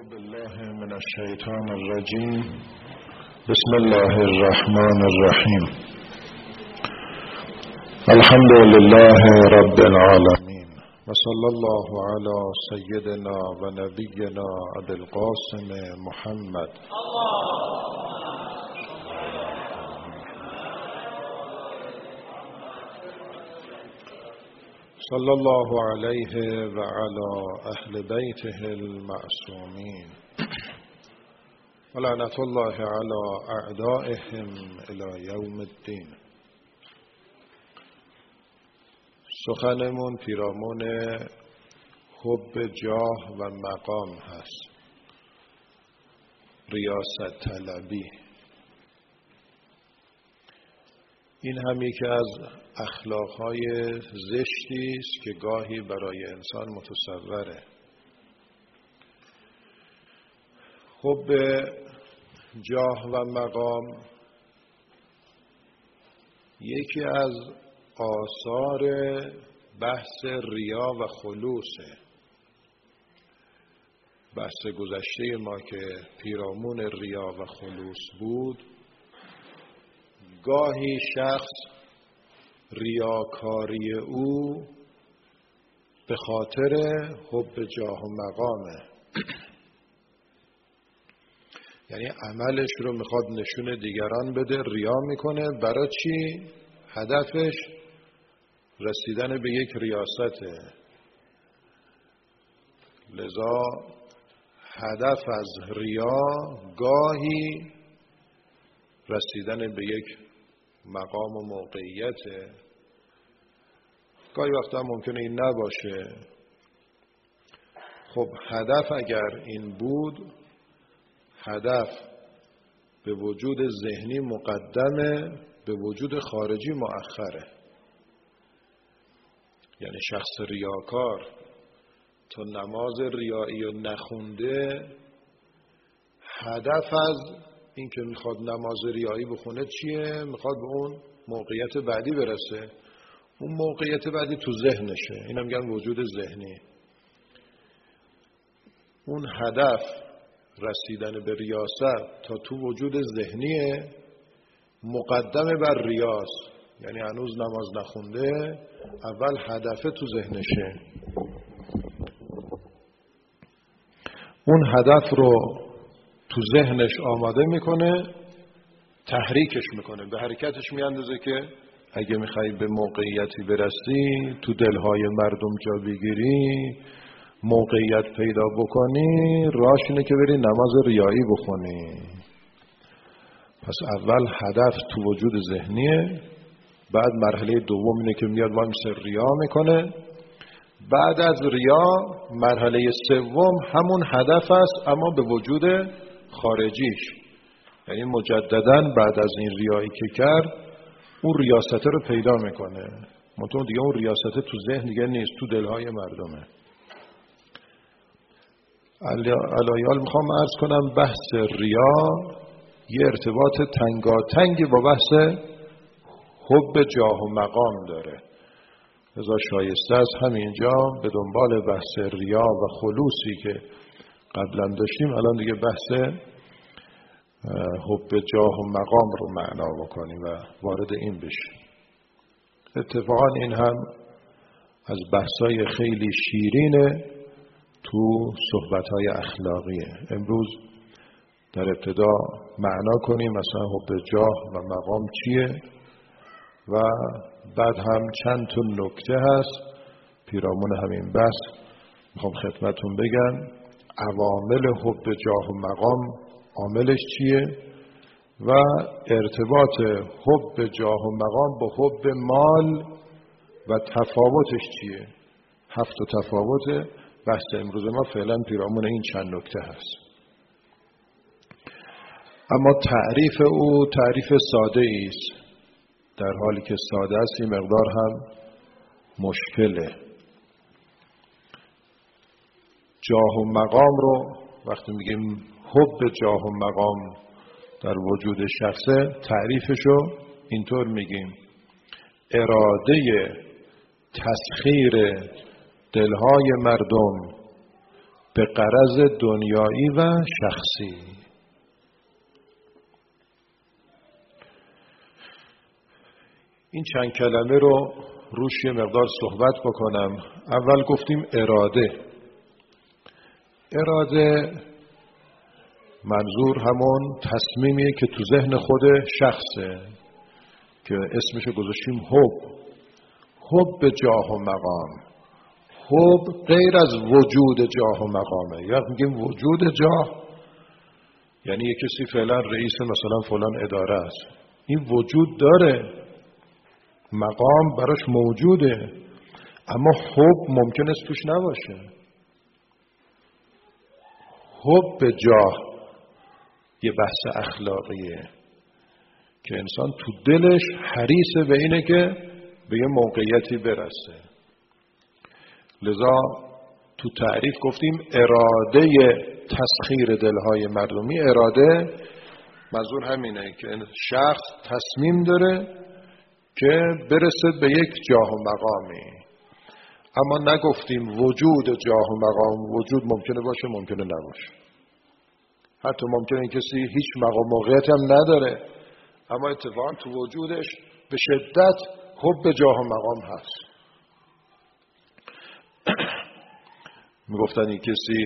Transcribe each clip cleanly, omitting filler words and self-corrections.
أعوذ بالله من الشيطان الرجيم. بسم الله الرحمن الرحيم. الحمد لله رب العالمين، وصلى الله على سيدنا ونبينا أبي القاسم محمد صلى الله عليه وعلى أهل بيته المعصومين، ولعنة الله على أعدائهم إلى يوم الدين. سخنمون پیرامون حب جاه و مقام هست، ریاست طلبی. این هم یکی از اخلاقهای زشتی است که گاهی برای انسان متصوره. حب جاه و مقام یکی از آثار بحث ریا و خلوصه. بحث گذشته ما که پیرامون ریا و خلوص بود، گاهی شخص ریاکاری او به خاطر حب جاه و مقامه، یعنی عملش رو میخواد نشون دیگران بده، ریا میکنه. برای چی؟ هدفش رسیدن به یک ریاسته. لذا هدف از ریا گاهی رسیدن به یک مقام و موقعیته، گاهی وقتا ممکنه این نباشه. خب هدف اگر این بود، هدف به وجود ذهنی مقدمه، به وجود خارجی مؤخره. یعنی شخص ریاکار تا نماز ریایی و نخونده، هدف از این که میخواد نماز ریایی بخونه چیه؟ میخواد به اون موقعیت بعدی برسه. اون موقعیت بعدی تو ذهنشه، این هم میگن وجود ذهنی. اون هدف رسیدن به ریاست تا تو وجود ذهنیه، مقدمه بر ریاض. یعنی هنوز نماز نخونده، اول هدف تو ذهنشه. اون هدف رو تو ذهنش آماده میکنه، تحریکش میکنه، به حرکتش میاندازه که اگه میخوای به موقعیتی برسی، تو دلهای مردم جا بگیری، موقعیت پیدا بکنی، راهش اینه که بری نماز ریایی بخونی. پس اول هدف تو وجود ذهنیه، بعد مرحله دوم اینه که میاد وایس ریا میکنه، بعد از ریا مرحله سوم همون هدف است اما به وجود خارجیش. یعنی مجددا بعد از این ریایی که کرد، اون ریاست رو پیدا میکنه. منطقه دیگه اون ریاست تو ذهن دیگه نیست، تو دلهای مردمه. علایال میخوام عرض کنم بحث ریا یه ارتباط تنگاتنگی با بحث حب جاه و مقام داره. لذا شایسته است همینجا به دنبال بحث ریا و خلوصی که قبلا داشتیم، الان دیگه بحث حب جاه و مقام رو معنا بکنیم و وارد این بشیم. اتفاقا این هم از بحثای خیلی شیرینه تو صحبتهای اخلاقیه. امروز در ابتدا معنا کنیم مثلا حب جاه و مقام چیه، و بعد هم چند تا نکته هست پیرامون همین بحث میخوام خدمتون بگم. عوامل حب جاه و مقام عاملش چیه و ارتباط حب جاه و مقام با حب مال و تفاوتش چیه. 7 تفاوت بحث امروز ما فعلا پیرامون این چند نکته هست. اما تعریف او تعریف ساده است، در حالی که ساده است این مقدار هم مشکله. جاه و مقام رو وقتی میگیم حب جاه و مقام در وجود شخصه، تعریفشو اینطور میگیم: اراده تسخیر دلهای مردم به غرض دنیایی و شخصی. این چند کلمه رو روش یه مقدار صحبت بکنم. اول گفتیم اراده. اراده منظور همون تصمیمیه که تو ذهن خود شخصه که اسمشو گذاشتیم حب به جاه و مقام. حب غیر از وجود جاه و مقامه. یا میگیم وجود جاه یعنی یک کسی فعلا رئیس مثلا فلان اداره است، این وجود داره، مقام براش موجوده، اما حب ممکن است توش نباشه. حب به جاه یه بحث اخلاقیه که انسان تو دلش حریصه به اینه که به یه موقعیتی برسه. لذا تو تعریف گفتیم اراده تسخیر دلهای مردمی. اراده منظور همینه که شخص تصمیم داره که برسه به یک جاه و مقامی. اما نگفتیم وجود جاه و مقام. وجود ممکنه باشه ممکنه نباشه. حتی ممکنه این کسی هیچ مقام موقعیتی هم نداره اما اتفاقا تو وجودش به شدت حب جاه و مقام هست. میگفتن این کسی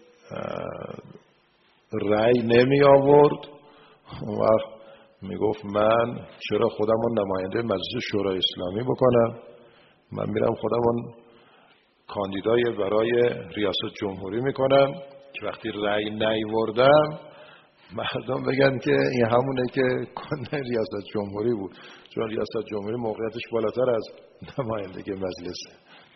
رأی نمی آورد، اون وقت میگفت من چرا خودمون نماینده مجلس شورای اسلامی بکنم، من میرم خودمون کاندیدای برای ریاست جمهوری میکنم که وقتی رأی نیاوردم مردم بگن که این همونه که ریاست جمهوری بود، چون ریاست جمهوری موقعیتش بالاتر از نمایندگی مجلسه.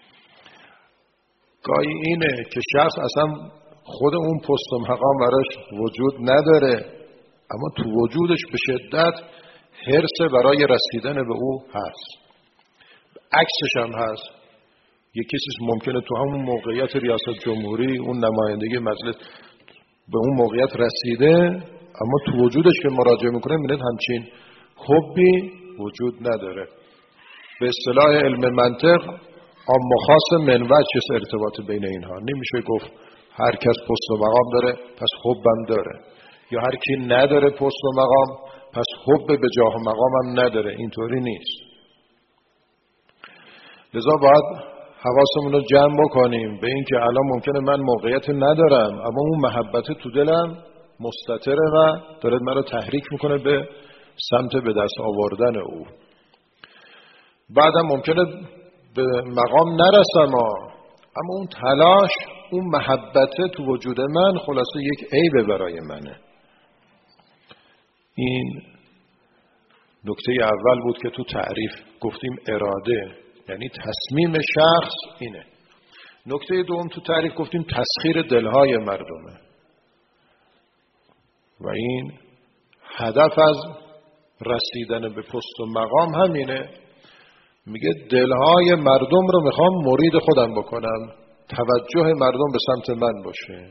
گاهی اینه که شخص اصلا خود اون پست و مقام براش وجود نداره اما تو وجودش به شدت حرص برای رسیدن به او هست. عکسش هم هست. یک کسی ممکنه تو همون موقعیت ریاست جمهوری اون نمایندگی مجلس به اون موقعیت رسیده اما تو وجودش که مراجعه میکنه میبینید همچین حبی وجود نداره. به اصطلاح علم منطق اما خاص منوج چه ارتباط بین اینها. نمیشه گفت هر کس پست و مقام داره پس حبم داره، یا هر کی نداره پست و مقام پس حب به جاه و مقام هم نداره. اینطوری نیست. لذا باید حواسمون رو جمع بکنیم به این که الان ممکنه من موقعیت ندارم اما اون محبت تو دلم مستتره و داره من رو تحریک میکنه به سمت به دست آوردن او. بعدم ممکنه به مقام نرسم اما اون تلاش، اون محبت تو وجود من خلاصه یک عیبه برای منه. این نکته اول بود که تو تعریف گفتیم اراده یعنی تصمیم شخص اینه. نکته دوم تو تعریف گفتیم تسخیر دلهای مردمه و این هدف از رسیدن به پست و مقام همینه. میگه دلهای مردم رو میخوام مرید خودم بکنم، توجه مردم به سمت من باشه.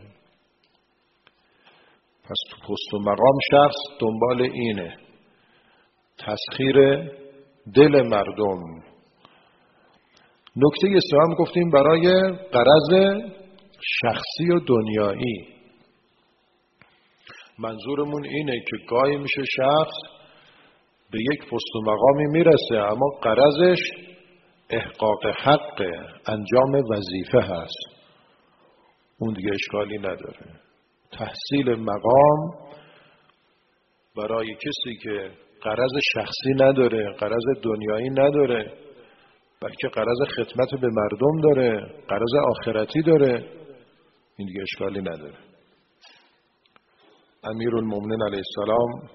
پس تو پست و مقام شخص دنبال اینه، تسخیر دل مردم. نکته سوم گفتیم برای غرض شخصی و دنیایی. منظورمون اینه که گاهی میشه شخص به یک پست و مقامی میرسه اما غرضش احقاق حق، انجام وظیفه هست، اون دیگه اشکالی نداره. تحصیل مقام برای کسی که غرض شخصی نداره، غرض دنیایی نداره، بلکه غرض خدمت به مردم داره، غرض آخرتی داره، این دیگه اشکالی نداره. امیرالمومنین علیه السلام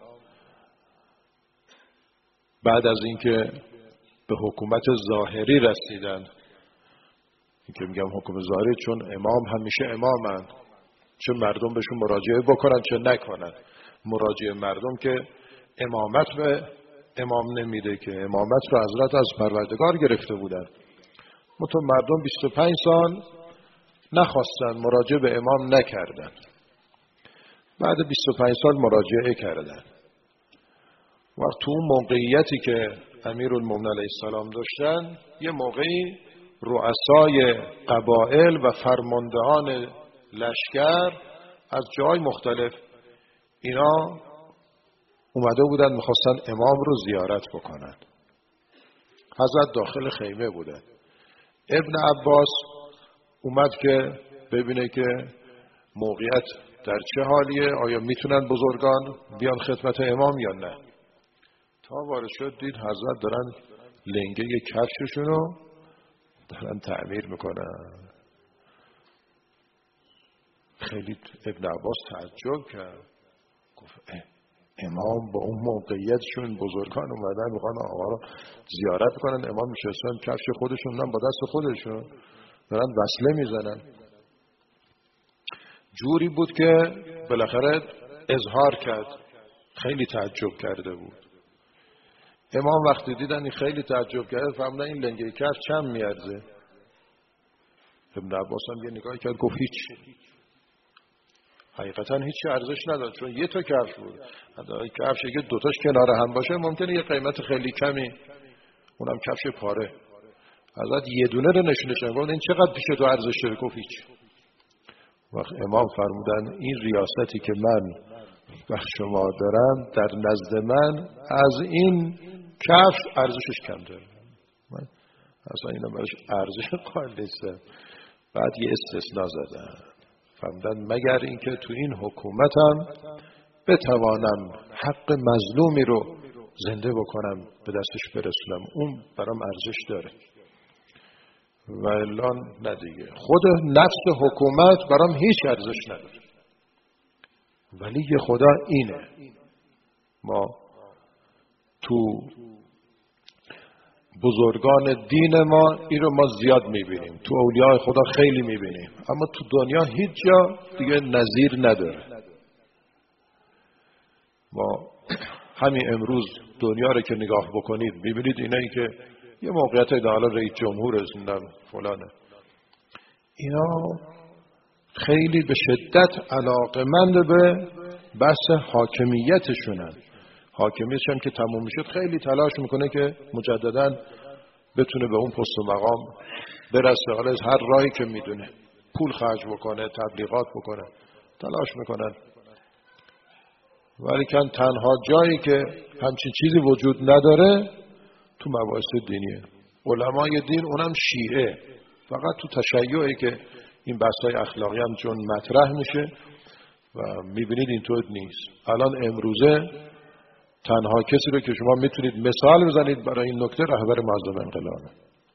بعد از اینکه به حکومت ظاهری رسیدن، این که میگم حکومت ظاهری چون امام همیشه امامن، چه مردم بهشون مراجعه بکنن چه نکنن. مراجعه مردم که امامت به امام نمیده که امامت رو حضرت از پروردگار گرفته بودن. مطمئن مردم 25 سال نخواستن، مراجعه به امام نکردن. بعد 25 سال مراجعه کردن. وقت تو اون موقعیتی که امیرالمومنین علیه السلام داشتن، یه موقعی رؤسای قبایل و فرماندهان لشکر از جای مختلف اینا اومده بودن میخواستن امام رو زیارت بکنن. حضرت داخل خیمه بودن. ابن عباس اومد که ببینه که موقعیت در چه حالیه، آیا میتونن بزرگان بیان خدمت امام یا نه. تا وارد شد دید حضرت دارن لنگه کفششون رو دارن تعمیر میکنن. خیلی ابن عباس تعجب کرد، گفت امام با اون موقعیتشون بزرگان اومدن میخوان آقا رو زیارت کنن، امام نشستن کفش خودشون نه با دست خودشون دارن وصله میزنن. جوری بود که بالاخره اظهار کرد، خیلی تعجب کرده بود. امام وقتی دیدن این خیلی تعجب کرده فهمیدن این لنگه کفش چند میارزه. ابن عباس هم یه نگاهی کرد گفت هیچ، حقیقتا هیچی ارزش نداره، چون یه تا کفش بود. کفش اگه دوتاش کنار هم باشه ممکنه یه قیمت خیلی کمی، اونم کفش پاره. حضرت یه دونه رو نشونش دادن، این چقدر پیش تو ارزش داره؟ گفت هیچ. وقت امام فرمودن این ریاستی که من بر شما دارم در نزد من از این کفش ارزشش کم داره، من اصلا اینا براش ارزش قائل نیستم. بعد یه استثناء زدن، فرمودن مگر اینکه تو این حکومتم بتوانم حق مظلومی رو زنده بکنم به دستش برسونم، اون برام ارزش داره. و الا نه دیگه، خود نفس حکومت برام هیچ ارزش نداره. ولی خدا اینه. ما تو بزرگان دین ما این رو ما زیاد میبینیم، تو اولیاء خدا خیلی میبینیم، اما تو دنیا هیچ جا دیگه نظیر نداره. ما همین امروز دنیا رو که نگاه بکنید میبینید اینایی که یه موقعیت حالا رئیس جمهور هستن فلانه، اینا خیلی به شدت علاقمند به بحث حاکمیتشونن. حاکمیتش هم که تموم میشد خیلی تلاش میکنه که مجددا بتونه به اون پست و مقام برسه، حالا از هر راهی که میدونه، پول خرج بکنه، تبلیغات بکنه، تلاش میکنن. ولی کن تنها جایی که همچین چیزی وجود نداره تو مباحث دینیه. علمای دین اونم شیعه، فقط تو تشیعی که این بحث‌های اخلاقی هم چون مطرح میشه و میبینید اینطور نیست. الان امروزه تنها کسی رو که شما میتونید مثال بزنید برای این نکته رهبر معظم انقلابه.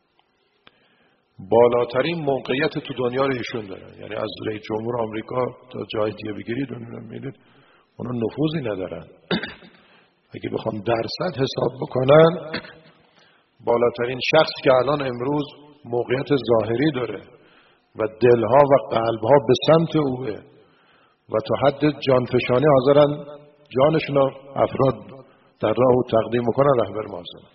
بالاترین موقعیت تو دنیا رو ایشون داره، یعنی از رئیس جمهور آمریکا تا جای دیگه بگیرید میبینید اونا نفوذی ندارن. اگه بخوام درصد حساب بکنن بالاترین شخص که الان امروز موقعیت ظاهری داره و دلها و قلبها به سمت اوه و تا حد جانفشانی حاضرن جانشون افراد در راه او تقدیم میکنن رهبر معظم.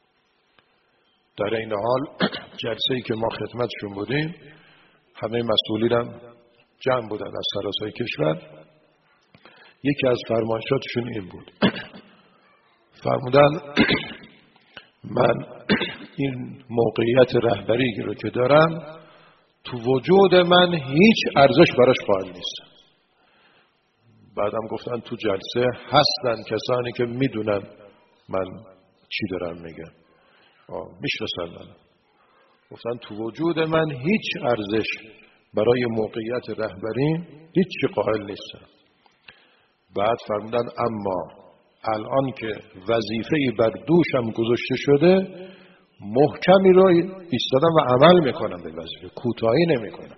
در این حال جلسه‌ای که ما خدمتشون بودیم همه مسئولین هم جمع بودن از سراسر کشور. یکی از فرمایشاتشون این بود، فرمودن من این موقعیت رهبری رو که دارم تو وجود من هیچ ارزش براش قائل نیستم. بعدم گفتن تو جلسه هستن کسانی که میدونن من چی دارم میگم، میشناسن من. گفتن تو وجود من هیچ ارزش برای موقعیت رهبری هیچ قائل نیستم. بعد فرمودن اما الان که وظیفه‌ای بر دوشم گذاشته شده محکمی رو ایستادم و عمل میکنم به وظیفه، کوتاهی نمیکنم.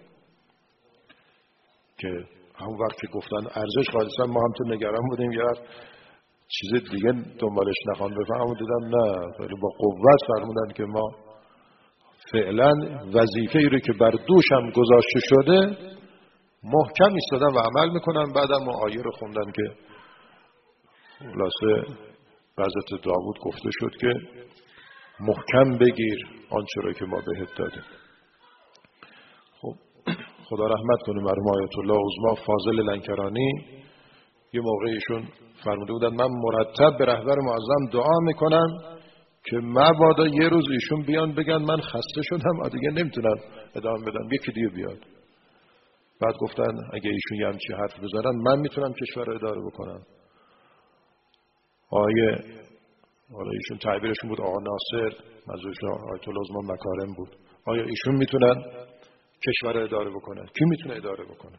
که همون وقت که گفتن ارزش قائلستان ما هم تو نگران بودیم یا چیز دیگه دنبالش نخوان بفهمم، دیدم نه، خیلی با قوت فرمودن که ما فعلا وظیفه‌ای رو که بر دوشم گذاشته شده محکم ایستادم و عمل میکنم. بعدم ما آیه رو خوندن که خلاصه حضرت داوود گفته شد که محکم بگیر آنچه را که ما بهت دادیم. خب خدا رحمت کنه مرحوم آیت الله عظما فاضل لنکرانی یه موقعیشون فرموده بودن من مرتب به رهبر معظم دعا میکنم که مبادا یه روز ایشون بیان بگن من خسته شدم دیگه نمیتونم ادامه بدم، یکی دیگه بیاد. بعد گفتن اگه ایشون یه همچی حرف بزنن من میتونم کشور رو اداره بکنم. حالا ایشون تعبیرشون بود آقا ناصر، منظورشون آیت الله عظما مکارم بود. آیا ایشون میتونن کشور رو اداره بکنن؟ کی میتونه اداره بکنه؟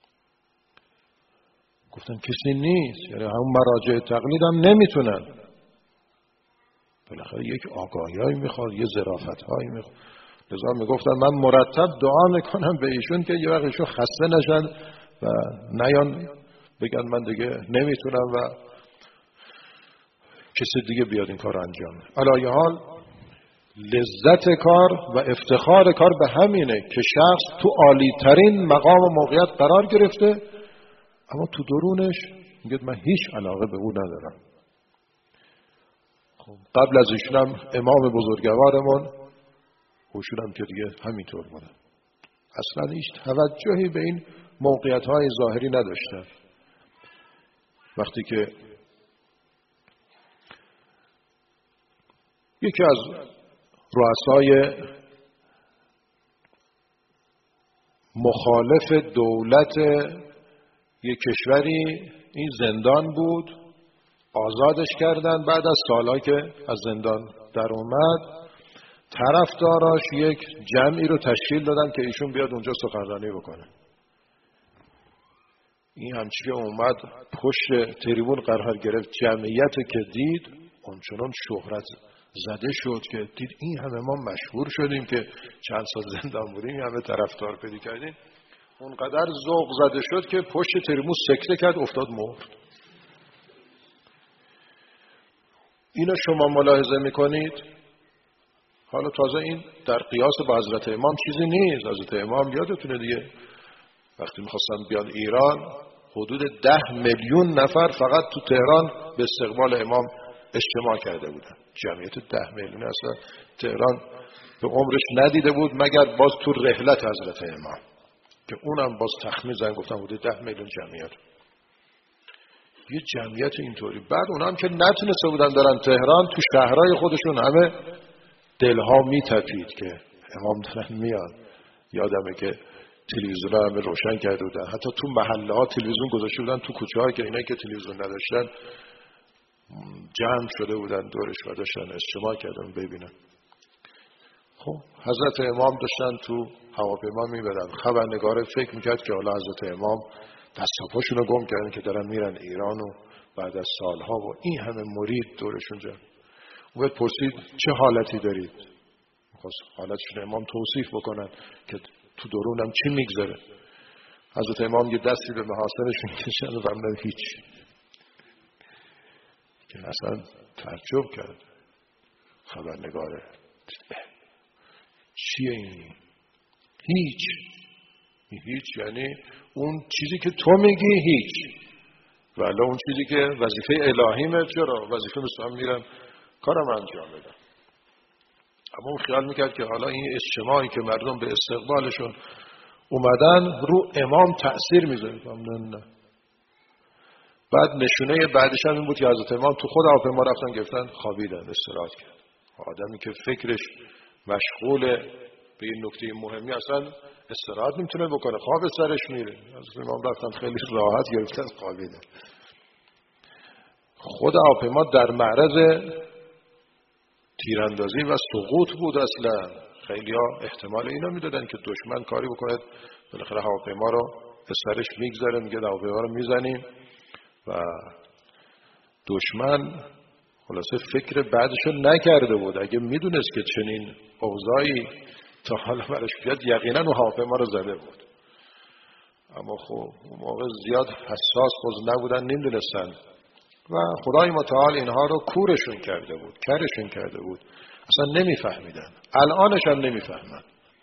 گفتن کسی نیست، یعنی همون مراجع تقلید هم نمیتونن. بالاخره یک آگاهی میخواد، یه ظرافت‌هایی میخواد. لذا میگفتن من مرتب دعا میکنم به ایشون که یه وقت ایشون خسته نشن و نیان بگن من دیگه نمیتونم و کسی دیگه بیاد این کار انجام. علی حال لذت کار و افتخار کار به همینه که شخص تو عالی ترین مقام و موقعیت قرار گرفته، اما تو درونش میگه من هیچ علاقه به او ندارم. خب قبل از ایشونم امام بزرگوارمون اوشونم که دیگه همینطور بودن، اصلا هیچ توجهی به این موقعیت‌های ظاهری نداشتن. وقتی که یکی از رؤسای مخالف دولت یک کشوری این زندان بود، آزادش کردن. بعد از سالها که از زندان در اومد طرفداراش یک جمعی رو تشکیل دادن که ایشون بیاد اونجا سخنرانی بکنه. این همچی که اومد پشت تریبون قرار گرفت، جمعیت که دید اونچنان شهرت زده شد که دید این همه ما مشهور شدیم که چند سال زندان بودیم، این همه طرفدار پیدا کردیم. اونقدر ذوق زده شد که پشت تریبون سکته کرد، افتاد مرد. اینو شما ملاحظه میکنید. حالا تازه این در قیاس با حضرت امام چیزی نیست. حضرت امام یادتونه دیگه وقتی میخواستن بیان ایران حدود 10 میلیون نفر فقط تو تهران به استقبال امام اجتماع کرده بودن. جمعیت 10 میلیون اصلا تهران به عمرش ندیده بود مگر باز تو رحلت حضرت امام که اونم باز تخمین زدن گفتن حدود 10 میلیون جمعیت. یه جمعیت اینطوری. بعد اونام که نتونسته بودن دارن تهران، تو شهرهای خودشون همه دلها میتپید که امام دارن میاد. یادمه که تلویزیون ها همه روشن کرده بودن، حتی تو محله ها تلویزیون گذاشته بودن، تو کوچه ها که اینایی که تلویزیون نداشتن جمع شده بودن دورش و داشتن اجتماع کردن ببینن. خب حضرت امام داشتن تو هواپیما میبرن. خبرنگار فکر میکرد که حالا حضرت امام دست و پاشون رو گم کردن که دارن میرن ایران و بعد از سالها و این همه مرید دورشون جمع. باید پرسید چه حالتی دارید؟ میخواست حالتشون امام توصیف بکنن که تو درونم چی میگذره. حضرت امام یه دستی به محاسنشون کشن و فرمودن هیچ. که اصلا تعجب کرد خبرنگاره. چیه این؟ هیچ یعنی اون چیزی که تو میگی هیچ، ولی اون چیزی که وظیفه الهیمه چرا؟ وظیفه مثلا میرم کارم انجام بدم. اما اون خیال میکرد که حالا این اجتماعی که مردم به استقبالشون اومدن رو امام تأثیر میذاره. نه. بعد نشونه بعدش هم این بود که حضرت امام تو خود هواپیما رفتن گرفتن خوابیدن، استراحت کرد. آدمی که فکرش مشغول به این نکته مهمی اصلا استراحت نمیتونه بکنه، خواب سرش میره. حضرت امام رفتن خیلی راحت گرفتن خوابیدن. خود هواپیما در معرض تیراندازی و سقوط بود. اصلا خیلی ها احتمال اینو میدادن که دشمن کاری بکنه بالاخره هواپیما رو به سرش میگذاره، میگه هواپیما رو میزنیم و دشمن خلاصه فکر بعدشو نکرده بود. اگه میدونست که چنین اوضاعی تا حالا برش بیاد یقینا اون هواپیما رو زده بود. اما خب اون موقع زیاد حساس خود نبودن، نمیدونستن و خدای متعال اینها رو کورشون کرده بود، کرشون کرده بود. اصلا نمیفهمیدن. الانش هم نمیفهمن.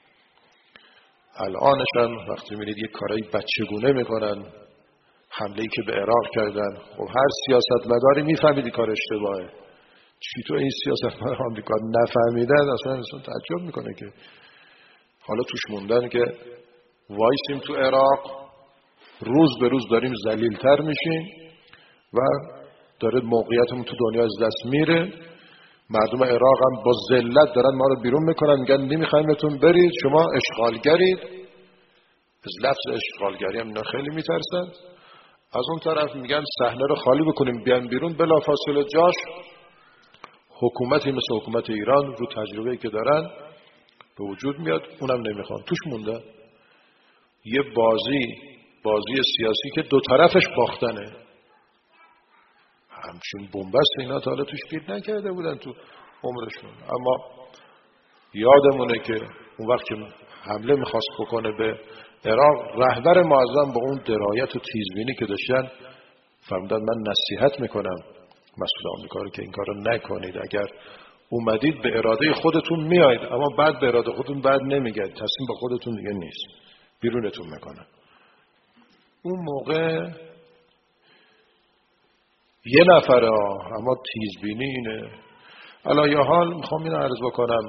الانش هم وقتی میرید یک کارایی بچگونه میکنن، حمله‌ای که به عراق کردن، خب هر سیاستمداری میفهمیدی کار اشتباهه. چطور این سیاستمدار آمریکا نفهمیدن؟ اصلا انسان تعجب میکنه که حالا توش موندن که وایسیم تو عراق، روز به روز داریم ذلیل‌تر میشیم و داره موقعیتمون تو دنیا از دست میره. مردم عراق هم با ذلت دارن ما رو بیرون میکنن، میگن نمیخوایمتون برید، شما اشغالگرید. از لفظ اشغالگری هم اینا خیلی میترسن. از اون طرف میگن صحنه رو خالی بکنیم بیان بیرون، بلافاصله جاش حکومتی مثل حکومت ایران رو تجربه‌ای که دارن به وجود میاد، اونم نمیخوان، توش مونده. یه بازی سیاسی که دو طرفش باختنه. همچین بنبست اینا تا حالا توش گیر نکرده بودن تو عمرشون. اما یادمونه که اون وقت که حمله میخواست بکنه به عراق، رهبر معظم با اون درایت و تیزبینی که داشتن فرمودن من نصیحت میکنم مسئول آمریکا رو که این کارو نکنید، اگر اومدید به اراده خودتون میایید اما بعد به اراده خودتون بعد نمیگید، تصمیم به خودتون دیگه نیست، بیرونتون میکنه. اون موقع یه نفره اما تیزبینی اینه. علی حال میخوام اینو عرض بکنم،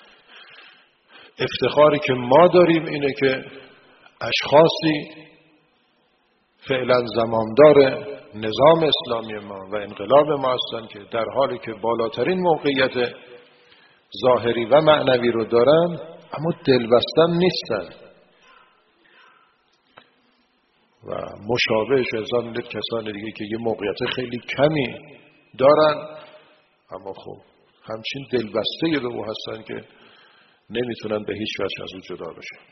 افتخاری که ما داریم اینه که اشخاصی فعلا زمامدار نظام اسلامی ما و انقلاب ما هستن که در حالی که بالاترین موقعیت ظاهری و معنوی رو دارن اما دلبستن نیستن و مشابهش از آن کسان دیگه که یه موقعیت خیلی کمی دارن اما خب همچین دلبسته به او هستن که نمیتونن به هیچ وجه از او جدا بشن.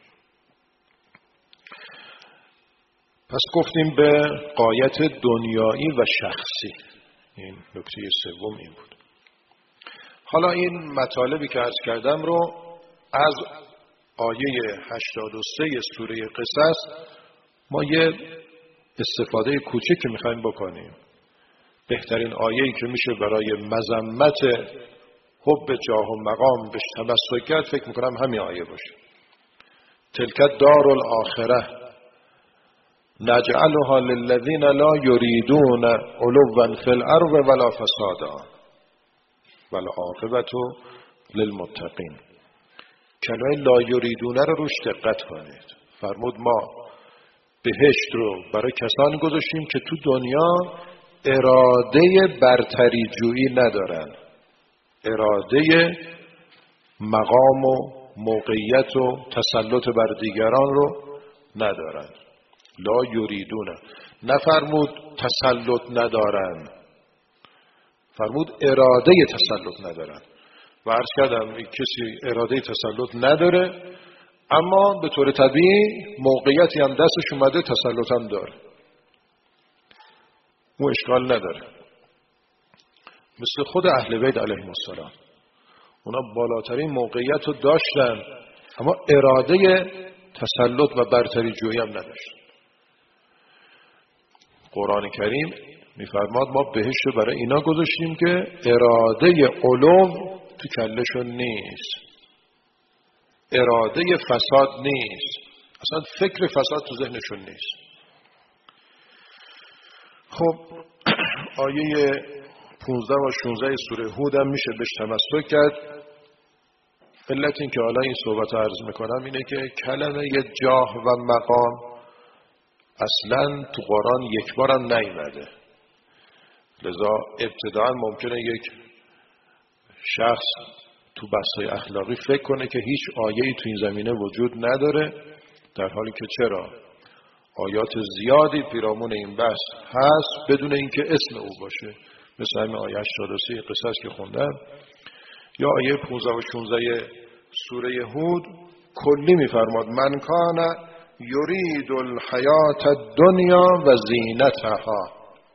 پس گفتیم به غایت دنیایی و شخصی. این نکته سوم این بود. حالا این مطالبی که عرض کردم رو از آیه 83 سوره قصص ما یه استفاده کوچکی میخوایم بکنیم. بهترین آیه‌ای که میشه برای مذمت حب جاه و مقام بهش تمسک کرد فکر میکنم همین آیه باشه. تلک دار الاخره نجعلها للذین لا یریدون علوا فی الارض ولا فسادا والعاقبة للمتقین. کلمه لا یریدون رو روش دقت کنید. فرمود ما بهشت رو برای کسانی گذاشتیم که تو دنیا اراده برتری جویی ندارن، اراده مقام و موقعیت و تسلط بر دیگران رو ندارن. لا یریدون، نفرمود تسلط ندارن، فرمود اراده تسلط ندارن. و عرض کردم کسی اراده تسلط نداره اما به طور طبیعی موقعیتی هم دستش اومده تسلط هم داره، اون اشکال نداره. مثل خود اهل بیت علیهم السلام، اونا بالاترین موقعیت رو داشتن اما اراده تسلط و برتری جویی هم نداشتن. قرآن کریم میفرماد ما بهشت رو برای اینا گذاشتیم که اراده علو تو کلشون نیست، اراده فساد نیست، اصلا فکر فساد تو ذهنشون نیست. خب آیه 15 و 16 سوره هود هم میشه بهش تمسک کرد. علت این که حالا این صحبت عرض میکنم اینه که کلمه جاه و مقام اصلا تو قرآن یک بار هم نیامده، لذا ابتداعا ممکنه یک شخص تو بحث‌های اخلاقی فکر کنه که هیچ آیه‌ای تو این زمینه وجود نداره، در حالی که چرا آیات زیادی پیرامون این بحث هست بدون اینکه اسم او باشه، مثل همین آیه 83 قصص که خوندم یا آیه 15 و 16 سوره هود کلی میفرماد من کان یرید الحیات الدنیا و زینتها.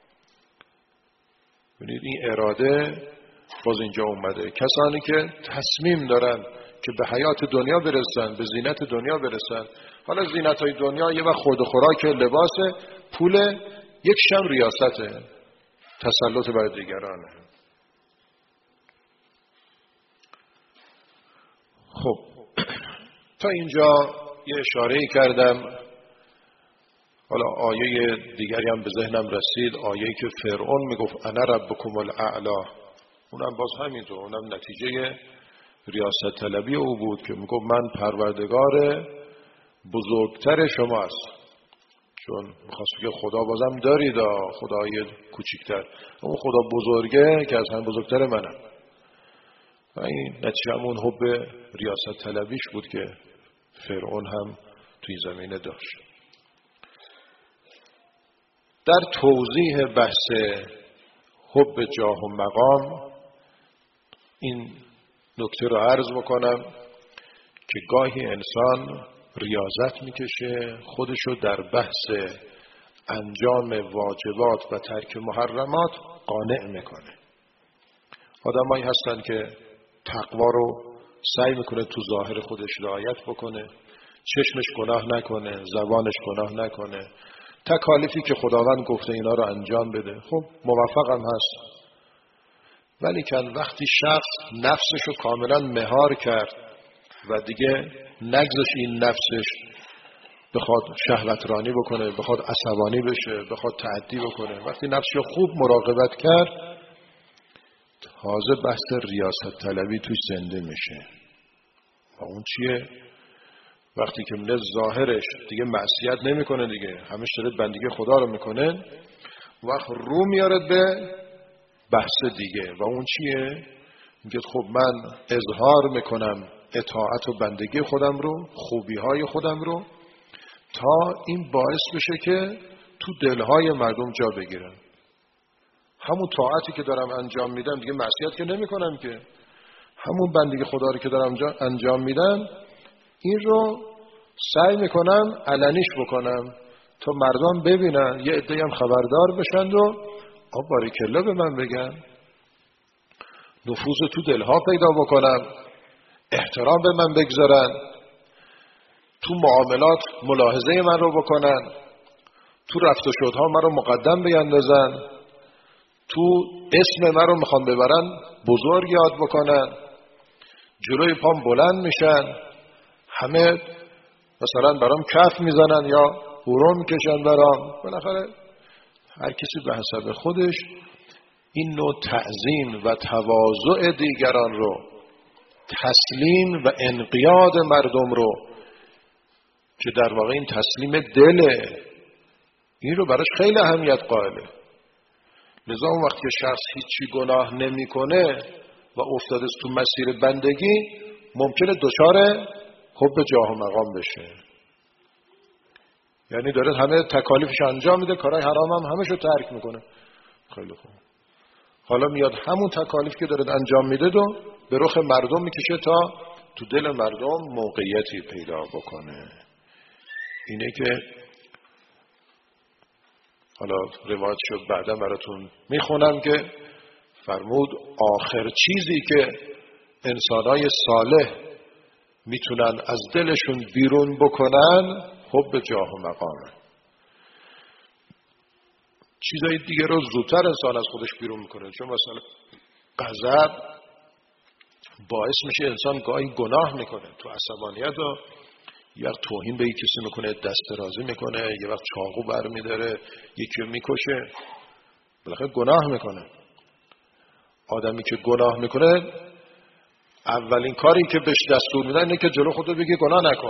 ببینید این اراده باز اینجا اومده، کسانی که تصمیم دارن که به حیات دنیا برسن، به زینت دنیا برسن. حالا زینت های دنیا یه وقت خورد و خوراک لباس، پول، یک شم ریاسته، تسلط بر دیگرانه. خب تا اینجا یه اشاره‌ای کردم. حالا آیه دیگری هم به ذهنم رسید، آیه‌ای که فرعون میگفت انا ربکم الاعلی، اونم باز همینطور، اونم نتیجه ریاست طلبی او بود که میگفت من پروردگار بزرگتر شما است. چون میخواست که خدا بازم دارید، خدای کوچیکتر، اون خدا بزرگه که از هم بزرگتر منه. و این نتیجه همون حب ریاست طلبیش بود که فرعون هم توی زمینه داشت. در توضیح بحث حب جاه و مقام این نکته رو عرض بکنم که گاهی انسان ریاضت میکشه خودشو در بحث انجام واجبات و ترک محرمات قانع میکنه. آدمایی هستن که تقوا رو سعی میکنه تو ظاهر خودش رعایت بکنه، چشمش گناه نکنه، زبانش گناه نکنه، تکالیفی که خداوند گفته اینا رو انجام بده. خب موفق هم هست، ولی که وقتی شخص نفسش رو کاملا مهار کرد و دیگه نگذاش این نفسش بخواد شهوترانی بکنه، بخواد عصبانی بشه، بخواد تعدی بکنه، وقتی نفسش رو خوب مراقبت کرد، تازه بحث ریاست طلبی توش زنده میشه. و اون چیه؟ وقتی که من ظاهرش دیگه معصیت نمیکنه، دیگه همش داره بندگی خدا رو میکنه، وقت رو میاره به بحث دیگه. و اون چیه؟ میگه خب من اظهار میکنم اطاعت و بندگی خودم رو، خوبی های خودم رو، تا این باعث بشه که تو دلهای مردم جا بگیرم. همون طاعتی که دارم انجام میدم، دیگه معصیت که نمی کنم، که همون بندگی خدا رو که دارم انجام میدم، این رو سعی میکنم علنیش بکنم تا مردم ببینن، یه عده‌ای هم خبردار بشن و باریکلا به من بگن، نفوذ تو دلها پیدا بکنم، احترام به من بگذارن، تو معاملات ملاحظه من رو بکنن، تو رفت و شدها من رو مقدم بیندازن، تو اسم من رو میخوام ببرن بزرگ یاد بکنن، جلوی پام بلند میشن، همه مثلا برام کف میزنن یا هورون میکشن برام. بالاخره هر کسی به حسب خودش این نوع تعظیم و تواضع دیگران رو، تسلیم و انقیاد مردم رو که در واقع این تسلیم دله، این رو براش خیلی اهمیت قائله. لذا اون وقت که شخص هیچی گناه نمیکنه و افتاده تو مسیر بندگی، ممکنه دچار حب جاه و مقام بشه. یعنی داره همه تکالیفش انجام میده، کارهای حرام هم همشو ترک میکنه. خیلی خوب، حالا میاد همون تکالیف که داره انجام میده رو به رخ مردم میکشه تا تو دل مردم موقعیتی پیدا بکنه. اینه که حالا روایت شد بعدا براتون میخونم که فرمود آخر چیزی که انسانای صالح میتونن از دلشون بیرون بکنن حب جاه و مقامه. چیزای دیگه رو زودتر انسان از خودش بیرون میکنه، چون مثلا غضب باعث میشه انسان گاهی گناه میکنه، تو عصبانیت و یه وقت توهین به یک کسی میکنه، دست درازی میکنه، یه وقت چاقو برمیداره، یکی رو میکشه، بالاخره گناه میکنه. آدمی که گناه میکنه اولین کاری که بهش دستور میدن اینه که جلو خودو بگی گناه نکن.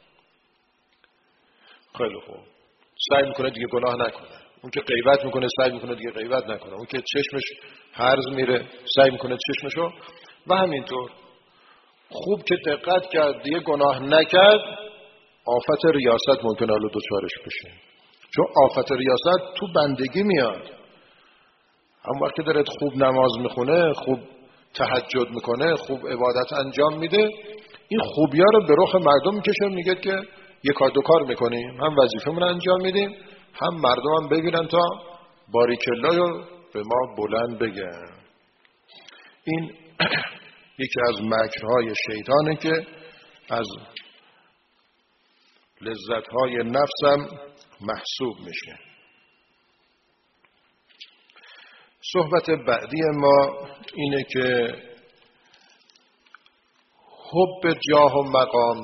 خیلی خوب، سعی میکنه دیگه گناه نکنه. اون که غیبت میکنه سعی میکنه دیگه غیبت نکنه. اون که چشمش هرز میره سعی میکنه چشمشو، و همینطور. خوب که دقت کرد دیگه گناه نکرد، آفت ریاست ممکنه الان دوچارش بشه. چون آفت ریاست تو بندگی میاد. هم وقتی داره خوب نماز میخونه، خوب تهجد میکنه، خوب عبادت انجام میده، این خوبیا رو به رخ مردم میکشه، میگه که یک کار دو کار میکنیم، هم وظیفه‌مون انجام میدیم، هم مردم هم ببینن تا باریکلا رو به ما بلند بگن. این یکی از مکرهای شیطانه که از لذتهای نفسم محسوب میشه. صحبت بعدی ما اینه که حب جاه و مقام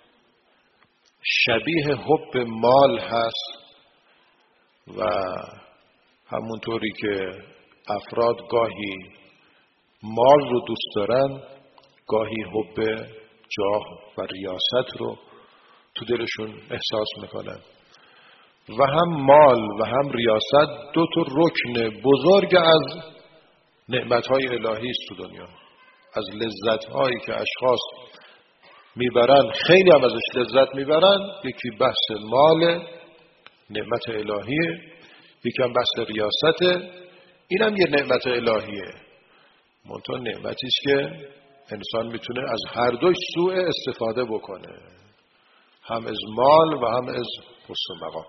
شبیه حب مال هست و همونطوری که افراد گاهی مال رو دوست دارن، گاهی حب جاه و ریاست رو تو دلشون احساس میکنن. و هم مال و هم ریاست دو تا رکن بزرگ از نعمتهای الهی است تو دنیا، از لذتهایی که اشخاص میبرن، خیلی هم ازش لذت میبرن. یکی بحث مال، نعمت الهیه، یکی هم بحث ریاسته، این هم یه نعمت الهیه. منتها نعمتی است که انسان میتونه از هر دوش سوء استفاده بکنه، هم از مال و هم از حسن مقام.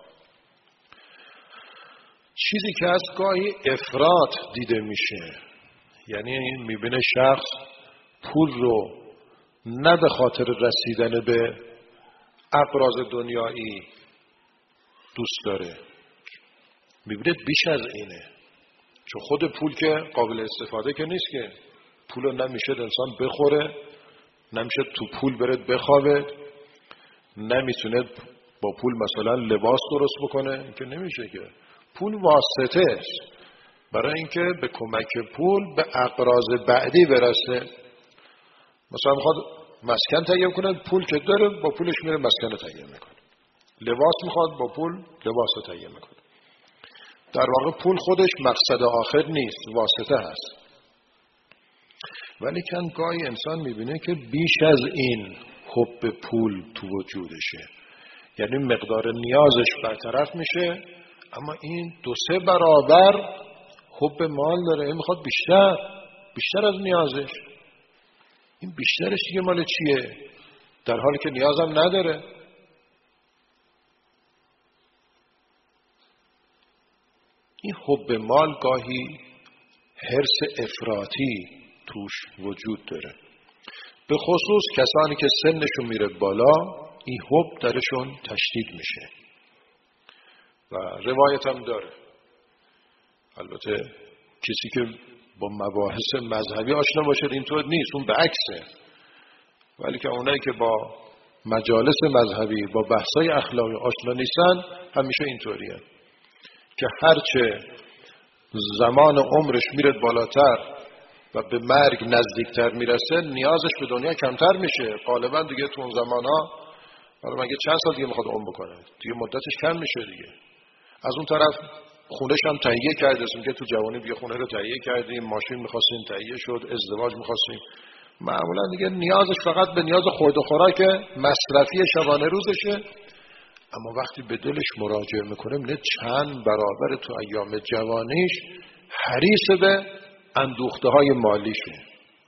چیزی که از گاهی افراط دیده میشه، یعنی میبینه شخص پول رو نه به خاطر رسیدن به اغراض دنیایی دوست داره، میبینه بیش از اینه. چون خود پول که قابل استفاده که نیست، که پول رو نمیشه انسان بخوره، نمیشه تو پول برد بخوابه، نمیتونه با پول مثلا لباس درست بکنه، که نمیشه. که پول واسطه است برای اینکه به کمک پول به اغراض بعدی برسه. مثلا میخواد مسکن تهیه کنه، پول که داره با پولش میره مسکن تهیه میکنه. لباس میخواد، با پول لباس رو تهیه میکنه. در واقع پول خودش مقصد آخر نیست، واسطه هست. ولی کن گاهی انسان میبینه که بیش از این حب پول تو وجودشه، یعنی مقدار نیازش برطرف میشه، اما این 2-3 برابر حب مال داره. این میخواد بیشتر از نیازش. این بیشترش دیگه مال چیه؟ در حالی که نیازم نداره. این حب مال گاهی حرص افراطی توش وجود داره. به خصوص کسانی که سنشون میره بالا، این حب درشون تشدید میشه و روایت هم داره. البته کسی که با مباحث مذهبی آشنا باشه اینطور نیست، اون به عکسه. ولی که اونایی که با مجالس مذهبی، با بحثای اخلاقی آشنا نیستن، همیشه اینطوریه که هرچه زمان عمرش میره بالاتر و به مرگ نزدیکتر میرسه، نیازش به دنیا کمتر میشه. غالبا دیگه تو اون زمانها، حالا مگه چند سال دیگه میخواد عمر بکنه، دیگه مدتش کم میشه دیگه. از اون طرف خونهش هم تهیه کرده، که تو جوانی دیگه خونه رو تهیه کردیم، ماشین میخواستیم تهیه شد، ازدواج میخواستیم، معمولا دیگه نیازش فقط به نیاز خورد و خوراک مصرفی شبانه روزشه. اما وقتی به دلش مراجعه میکنه، میبینه چند برابر تو ایام جوانیش حریص به اندوخته های مالیشه.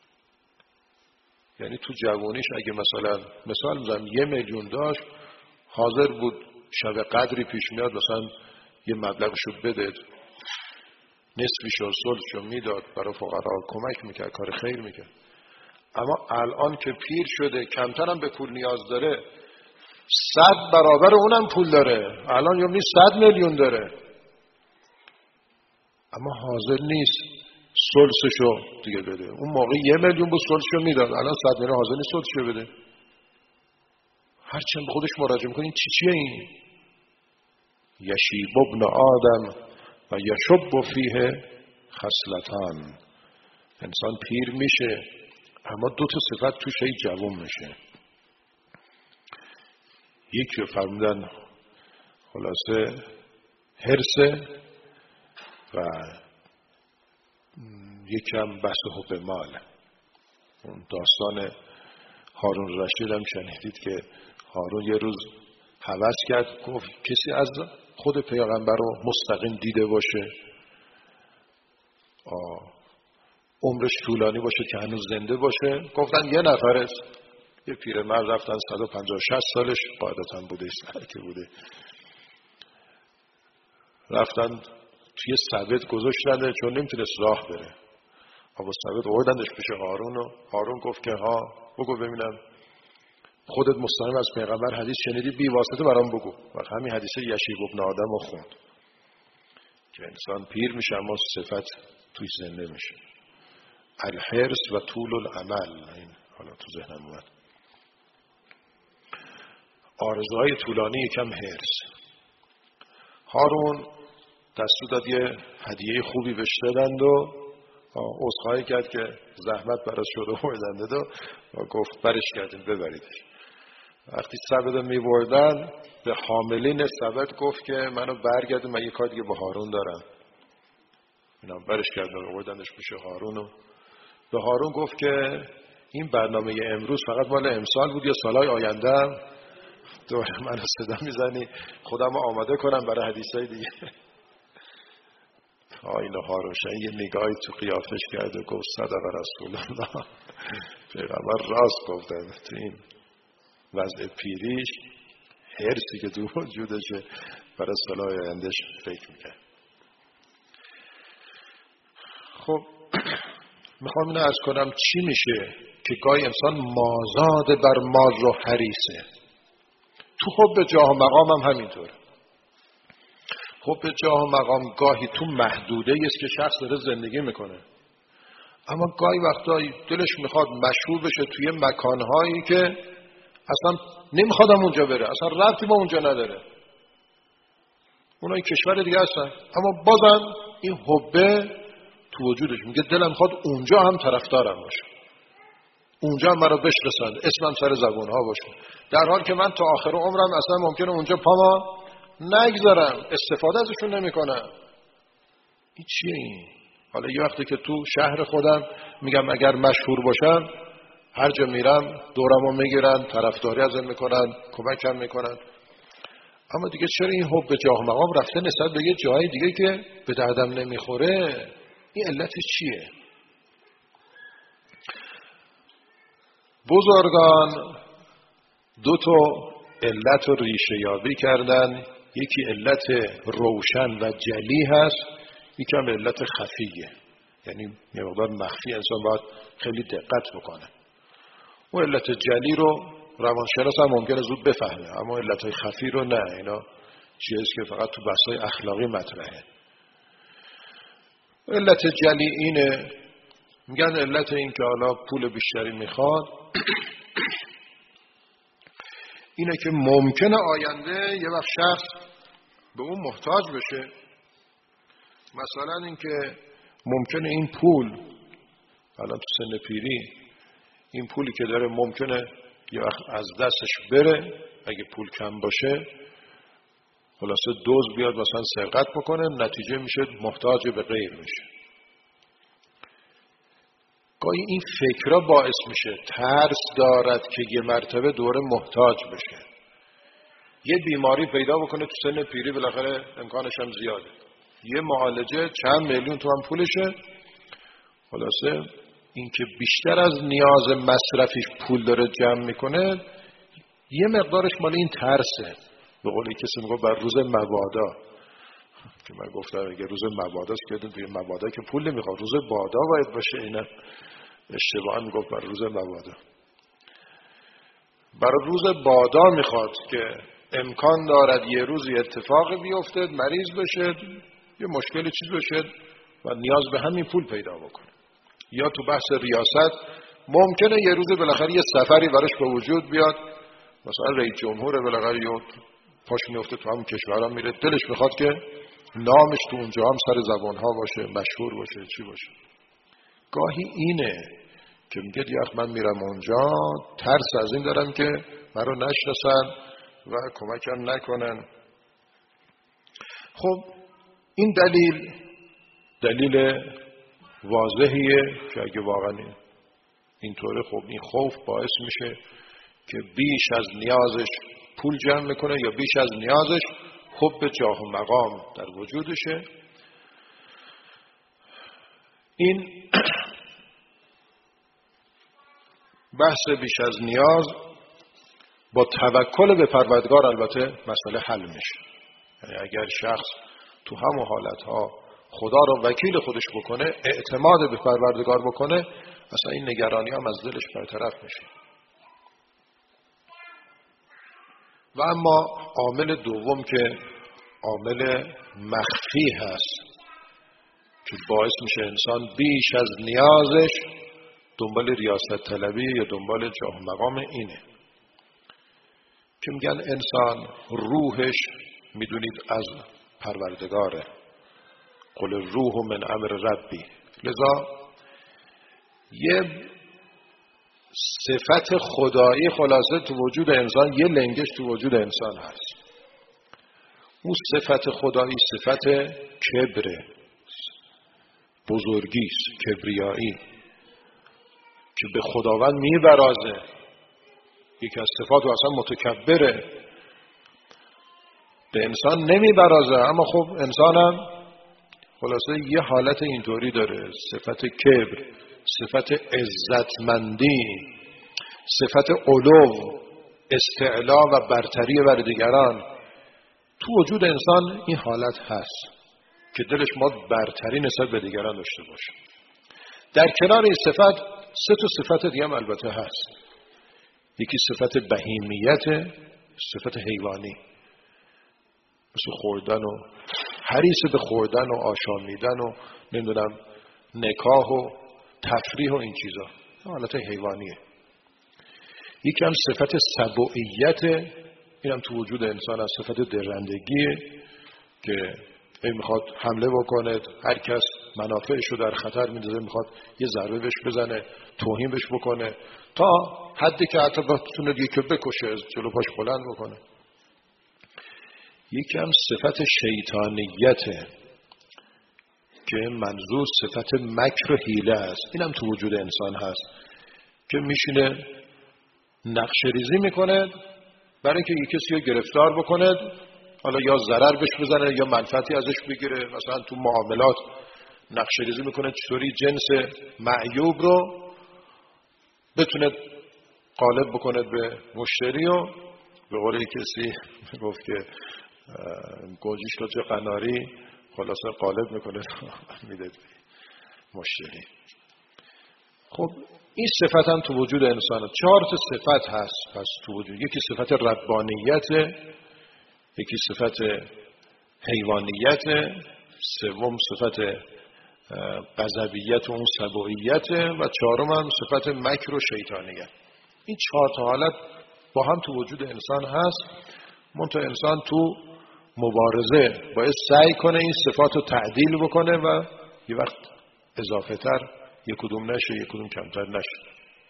یعنی تو جوانیش اگه مثال میزنم 1 میلیون داشت، حاضر بود شب قدری پیش میاد مثلا یه مبلغشو بده، نصفشو ثلثشو میداد، برای فقرا کمک میکرد، کار خیر میکرد. اما الان که پیر شده، کمتر هم به پول نیاز داره، 100 برابر اونم پول داره. الان یعنی 100 میلیون داره، اما حاضر نیست ثلثشو دیگه بده. اون موقع 1 میلیون بود ثلثشو میداد، الان 100 میلیون حاضر نیست ثلثشو بده. هرچند به خودش مراجعه میکنه، این چیه این؟ یشیب ابن آدم و یشب فیه خصلتان. انسان پیر میشه، اما 2 صفت توش جوان میشه. یکی رو فرمودن خلاصه حرص و یکی هم بحث حب مال. اون داستان هارون رشید هم شنیدید که هارون یه روز هوس کرد، گفت کسی از خود پیغمبر رو مستقیم دیده باشه، عمرش طولانی باشه که هنوز زنده باشه. گفتن 1 نفر است. یه پیرمرد رفتن 150-60 سالش، قاعدتا بوده، که بوده، رفتن توی ثبت گذاشتن، چون نمیتونست راه بره. با ثبت آوردنش پیش هارون و هارون گفت که ها بگو ببینم خودت مستقیم از پیغمبر حدیث شنیدی، بی واسطه برام بگو. و همین حدیث یشیب ابن آدم رو خوند که انسان پیر میشه اما صفت توی زنده میشه. الحرص و طول الامل. این حالا تو ذهنم اومد. آرزوهای طولانی، یکم حرص. هارون دستور داد یه هدیه خوبی بهش بدند و عذرخواهی کرد که زحمت براش شده بردند و گفت برش کردیم ببریدش. وقتی سبد رو میبردن، به حاملین سبد گفت که منو برگردیم، من یه کار دیگه با هارون دارم. اینا برش کردن و بردنش پیش هارون و به هارون گفت که این برنامه امروز فقط مال امسال بود یا سالهای آینده دوباره من صدا میزنی خودم آماده کنم برای حدیثای دیگه؟ آینه ها روشن یه نگاهی تو قیافش کرد و گفت صدق رسول الله. پیغمبر راست گفتن. تو این وضع پیریش حرصی که تو وجودشه برای سالهای آیندهش فکر میکرد. خب میخوام اینو عرض کنم چی میشه که گاهی انسان مازاد بر مال و حریصه. تو حب جاه و مقام هم همینطوره. حب جاه و مقام گاهی تو محدوده است که شخص داره زندگی میکنه، اما گاهی وقتایی دلش میخواد مشهور بشه توی مکانهایی که اصلا نمیخوادم اونجا بره، اصلا ربطی با اونجا نداره، اونایی کشور دیگه هستن، اما بازم این حبه تو وجودش میگه دلم میخواد اونجا هم طرفدارم باشه، اونجا هم مرا بشناسن، اسمم سر زبونها باشه، در حال که من تا آخر عمرم اصلا ممکنه اونجا پاما نگذارم، استفاده ازشون نمیکنم. این چیه این؟ حالا یه وقتی که تو شهر خودم میگم اگر مشهور باشم هر جا میرم دورمو میگیرن، طرفداری ازم میکنن، کمکم میکنن، اما دیگه چرا این حب جاه و مقام رفته نسبت به یه جای دیگه که به دردم نمیخوره؟ این علتش چیه؟ بزرگان دو تا علت رو ریشه یابی کردن، یکی علت روشن و جلی هست، یکی هم علت خفیه، یعنی یه مقدار مخفی، انسان باید خیلی دقت بکنه. و علت جلی رو روانشناس هم ممکنه زود بفهمه، اما علت خفی رو نه، اینا چیزی که فقط تو بحث‌های اخلاقی مطرحه. علت جلی اینه، میگن علت این که حالا پول بیشتری میخواد اینه که ممکنه آینده یه وقت شخص به اون محتاج بشه. مثلا این که ممکنه این پول الان تو سن پیری این پولی که داره ممکنه یه وقت از دستش بره، اگه پول کم باشه خلاصه دزد بیاد مثلا سرقت بکنه، نتیجه میشه محتاج به غیر میشه. گاهی این فکرها باعث میشه ترس دارد که یه مرتبه دوره محتاج بشه، یه بیماری پیدا بکنه تو سن پیری، بالاخره امکانش هم زیاده، یه معالجه چند میلیون تومان پولشه، خلاصه این که بیشتر از نیاز مصرفیش پول داره جمع میکنه، یه مقدارش مال این ترسه. به قولی کسی میگه بر روز مبادا، که من گفتم اگه روز مباداست که توی مبادا که پول نمیخواد، روز بادا باید باشه، اینا اشتباها میگفت بر روز مبادا. برای روز بادا میخواد که امکان دارد یه روزی اتفاق بیفته، مریض بشه، یه مشکلی چیز بشه و نیاز به همین پول پیدا بکنه. یا تو بحث ریاست ممکنه یه روز بالاخره یه سفری براش به وجود بیاد، مثلا رئیس جمهور بالاخره یا پاش میفته تو همون کشورها میره، دلش میخواد که نامش تو اونجا هم سر زبانها باشه، مشهور باشه، چی باشه. گاهی اینه که میگه یخ من میرم اونجا ترس از این دارم که من رو نشناسن و کمکم نکنن. خب این دلیل واضحیه که اگه واقعا اینطوره، خب این خوف باعث میشه که بیش از نیازش پول جمع میکنه یا بیش از نیازش حب جاه و مقام در وجودشه. این بحث بیش از نیاز با توکل به پروردگار البته مسئله حل میشه. یعنی اگر شخص تو همون حالتها خدا رو وکیل خودش بکنه، اعتماد به پروردگار بکنه، اصلا این نگرانی هم از دلش برطرف میشه. و اما عامل دوم که عامل مخفی هست که باعث میشه انسان بیش از نیازش دنبال ریاست طلبی یا دنبال جاه و مقام، اینه که میگن انسان روحش میدونید از پروردگاره، قل الروح من امر ربی، لذا یه صفت خدایی خلاصه تو وجود انسان، یه لنگش تو وجود انسان هست. اون صفت خدایی صفت کبره، بزرگیست، کبریایی. که به خداوند میبرازه. یکی از صفات اصلا متکبره، به انسان نمیبرازه. اما خب انسان هم خلاصه یه حالت اینطوری داره، صفت کبر، صفت عزتمندی، صفت علو، استعلا و برتری بر دیگران. تو وجود انسان این حالت هست که دلش ما برتری نسبت به دیگران داشته باشه. در کنار این صفت 3 تا صفت دیگه هم البته هست. یکی صفت بهیمیت، صفت حیوانی، مثل خوردن و حریص به خوردن و آشامیدن و نمیدونم نکاح و تفریح و این چیزا، حالت حیوانیه. یکی هم صفت سبوعیت، این هم تو وجود انسان از صفت درندگیه که میخواد حمله بکنه، هر کس منافعش رو در خطر میندازه میخواد یه ضربه بهش بزنه، توهین بهش بکنه، تا حدی که حتی بتونه یکی بکشه، جلو پاش بلند بکنه. یکی هم صفت شیطانیته که منظور صفت مکر و حیله است. این هم تو وجود انسان هست که میشینه نقشه ریزی میکنه برای اینکه یک کسی رو گرفتار بکنه، حالا یا ضرر بهش بزنه یا منفعتی ازش بگیره. مثلا تو معاملات نقشه ریزی میکنه چطوری جنس معیوب رو بتونه غالب بکنه به مشتری و به قول کسی گفت که گوجیش رو توی قناری خلاصه غالب میکنه میده مشتری. خب این صفت هم تو وجود انسانه. 4 تا صفت هست پس تو وجود. یکی صفت ربانیت، یکی صفت حیوانیت، سوم صفت غضبیت و اون سبوعیت و 4م هم صفت مکر و شیطانیت. این 4 تا حالت با هم تو وجود انسان هست. منتها انسان تو مبارزه باید سعی کنه این صفات رو تعدیل بکنه و یه وقت اضافه تر یک کدوم نشه، یک کدوم کمتر نشه.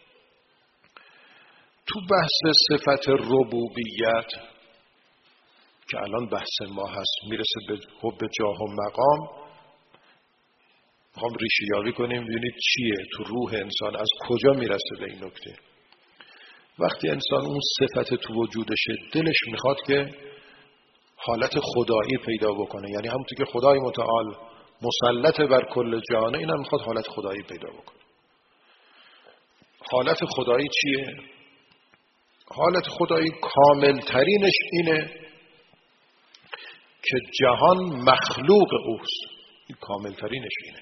تو بحث صفت ربوبیت که الان بحث ما هست، میرسه به حب جاه و مقام. میخوام ریشه‌یابی کنیم ببینید چیه تو روح انسان، از کجا میرسه به این نکته. وقتی انسان اون صفت تو وجودشه، دلش میخواد که حالت خدایی پیدا بکنه، یعنی همونطور که خدای متعال مسلط بر کل جهانه، اینم میخواد حالت خدایی پیدا بکنه. حالت خدایی چیه؟ حالت خدایی کامل ترینش اینه که جهان مخلوق اوست. این کامل ترینش اینه.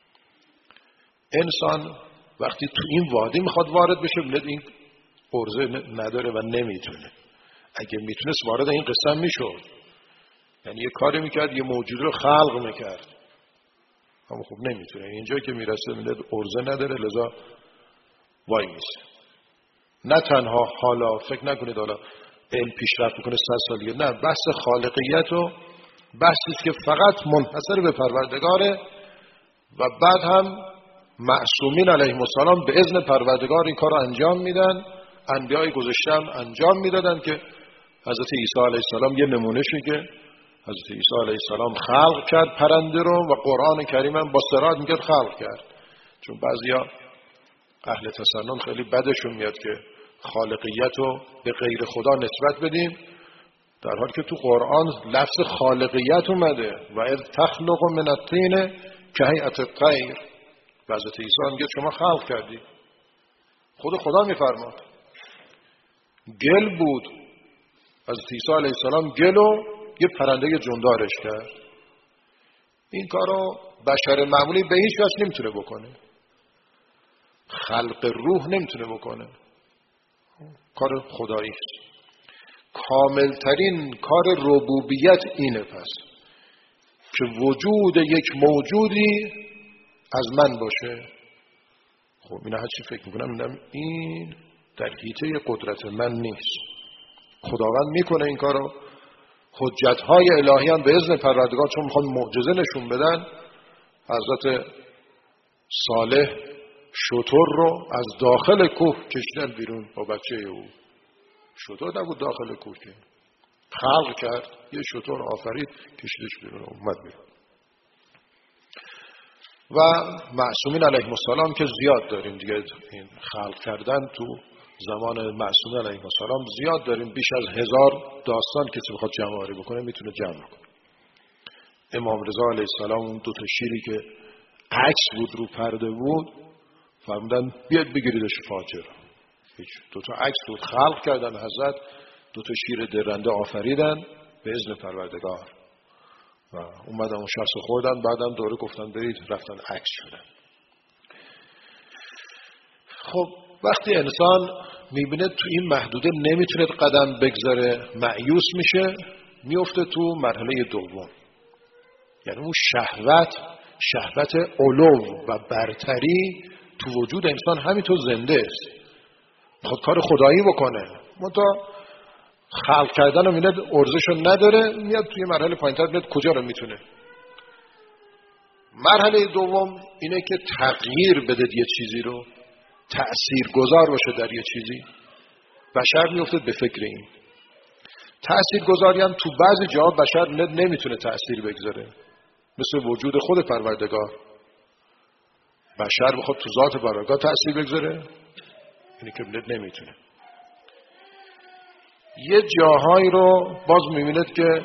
انسان وقتی تو این وادی میخواد وارد بشه، بلد این ارزه نداره و نمیتونه. اگه میتونست وارد این قسم میشد، یعنی یه کاری میکرد، یه موجود رو خلق میکرد، اما خب نمیتونه. اینجا که میرسه میلد ارزه نداره، لذا وای میسه. نه تنها حالا فکر نکنید حالا علم پیشرفت میکنه 100 سال دیگه، نه، بحث خالقیت و بحثی که فقط منحصر به پروردگاره و بعد هم معصومین علیهم السلام به اذن پروردگار این کار رو انجام میدن. انبیای گذشته هم انجام میدادن که حضرت عیسی علیه السلام یه نمونه که حضرت عیسی علیه السلام خلق کرد پرنده رو و قرآن کریم هم با صراط میگه خلق کرد. چون بعضیا اهل تسنن خیلی بدشون میاد که خالقیت رو به غیر خدا نسبت بدیم، در حالی که تو قرآن لفظ خالقیت اومده و اذ تخلق من الطین کهیئة الطیر. حضرت عیسی میگه شما خلق کردی. خود خدا میفرماد گل بود، حضرت عیسی علیه السلام گلو یه پرنده جوندارش کرد. این کارو بشر معمولی به هیچ وجه نمیتونه بکنه، خلق روح نمیتونه بکنه، کار خدایی است. کاملترین کار ربوبیت اینه پس که وجود یک موجودی از من باشه. خب اینا هرچی فکر میکنم این در حیطه قدرت من نیست. خداوند میکنه این کارو. حجتهای الهی هم به اذن پروردگار، چون میخوان معجزه نشون بدن، حضرت صالح شتر رو از داخل کوه کشیدن بیرون با بچه او. شتر نبود داخل کوه، که خلق کرد، یه شتر آفرید، کشیدش بیرون، اومد بیرون. و معصومین علیهم السلام که زیاد داریم دیگه، این خلق کردن تو زمان معصومین علیهم السلام زیاد داریم، بیش از 1000 داستان کسی بخواد جمع آوری بکنه میتونه جمع کنه. امام رضا علیه السلام اون 2 تا شیری که عکس بود رو پرده بود فرمودن بیاد بگیریدش فاجر. هیچ 2 تا عکس بود خلق کردن حضرت، 2 تا شیر درنده آفریدن به اذن پروردگار و اومدن اون شخص خوردن، بعدم دوره گفتن برید، رفتن عکس شدن. خب وقتی انسان میبینه تو این محدوده نمیتونه قدم بگذاره مایوس میشه، میفته تو مرحله دوم، یعنی اون شهوت علو و برتری تو وجود انسان همینطور زنده است، میخواد کار خدایی بکنه، منتها خلق کردن رو میاد ارزشو نداره، میاد توی مرحله پایین‌تر میاد کجا رو میتونه. مرحله دوم اینه که تغییر بده یه چیزی رو، تأثیر گذار باشه در یه چیزی. بشر میفته به فکر این تأثیر گذاری هم تو بعضی جاها بشر نمیتونه تأثیر بگذاره، مثل وجود خود پروردگار. بشر بخواد تو ذات پروردگار تأثیر بگذاره اینه که نمیتونه. یه جاهایی رو باز میبینید که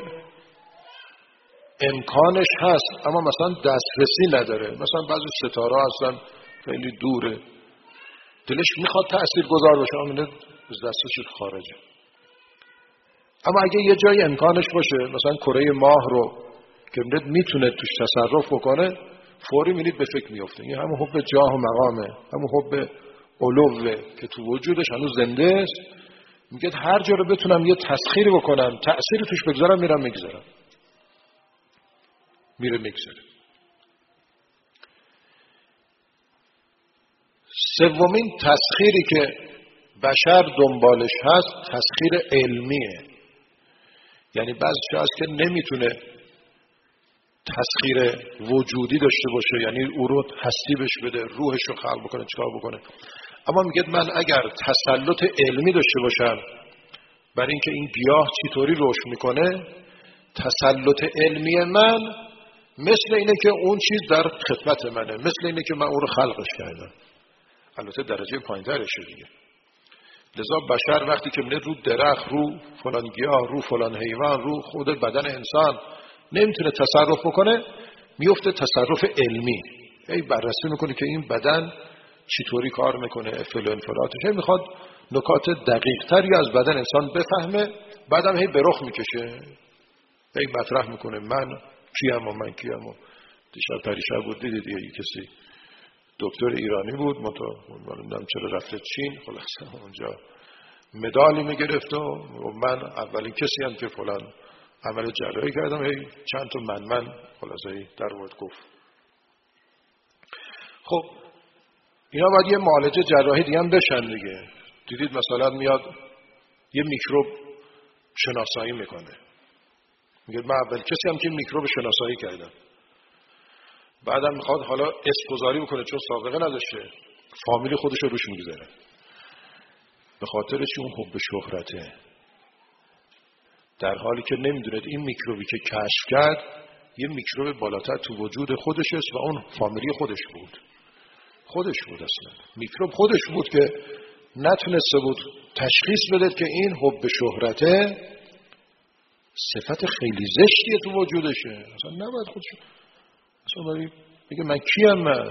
امکانش هست اما مثلا دسترسی نداره، مثلا بعضی ستاره هستن خیلی دوره، دلش میخواد تأثیر گذار باشه اما از دستش خارجه. اما اگه یه جای امکانش باشه، مثلا کره ماه رو که میتونه توش تصرف بکنه، فوری میبینید به فکر میفته. این همون حب جاه و مقامه، همون حب علوه که تو وجودش هنوز زنده است. میگه هر جا رو بتونم یه تسخیری بکنم، تأثیری توش بگذارم، میرم میگذارم، میره میگذاره. سومین تسخیری که بشر دنبالش هست تسخیر علمیه. یعنی بعضی جا هست که نمیتونه تسخیر وجودی داشته باشه، یعنی او رو هستی بهش بده، روحش رو خلق بکنه، چیکار بکنه. اما میگه من اگر تسلط علمی داشته باشم برای اینکه این گیاه چطوری رشد میکنه، تسلط علمی من مثل اینه که اون چیز در خدمت منه، مثل اینه که من اون رو خلقش کردم. البته درجه پایین‌ترشه دیگه. لذا بشر وقتی که میره رو درخت، رو فلان گیاه، رو فلان حیوان، رو خود بدن انسان نمیتونه تصرف بکنه، میفته تصرف علمی. هی بررسی میکنه که این بدن چطوری کار میکنه، افعال و انفعالاتش. هی میخواد نکات دقیق تری از بدن انسان بفهمه، بعدم هی به رخ میکشه، هی مطرح میکنه من کیم و من کیم. و دیشب پریشب بود دیدید یه کسی دکتر ایرانی بود، نمیدونم چرا رفته چین، خلاصه اونجا مدالی میگرفت و من اولین کسی هم که فلان عمل جراحی کردم، هی چند تا من خلاصه در مورد گفت. خب اینا باید یه معالجه جراحی دیگه هم بشن دیگه. دیدید مثلا میاد یه میکروب شناسایی میکنه، میگه من اول کسی هم که میکروب شناسایی کردم. بعدم میخواد حالا اسم گذاری بکنه، چون سابقه نداشته، فامیل خودش رو روش میگذاره، به خاطر چی؟ اون حب شهرته. در حالی که نمیدونید این میکروبی که کشف کرد یه میکروب بالاتر تو وجود خودش است و اون فامیلی خودش بود. اصلا میکروب خودش بود که نتونسته بود تشخیص بده که این حب شهرته صفت خیلی زشتیه تو وجودشه، اصلا نباید خودش اصلا میگه من کیم من.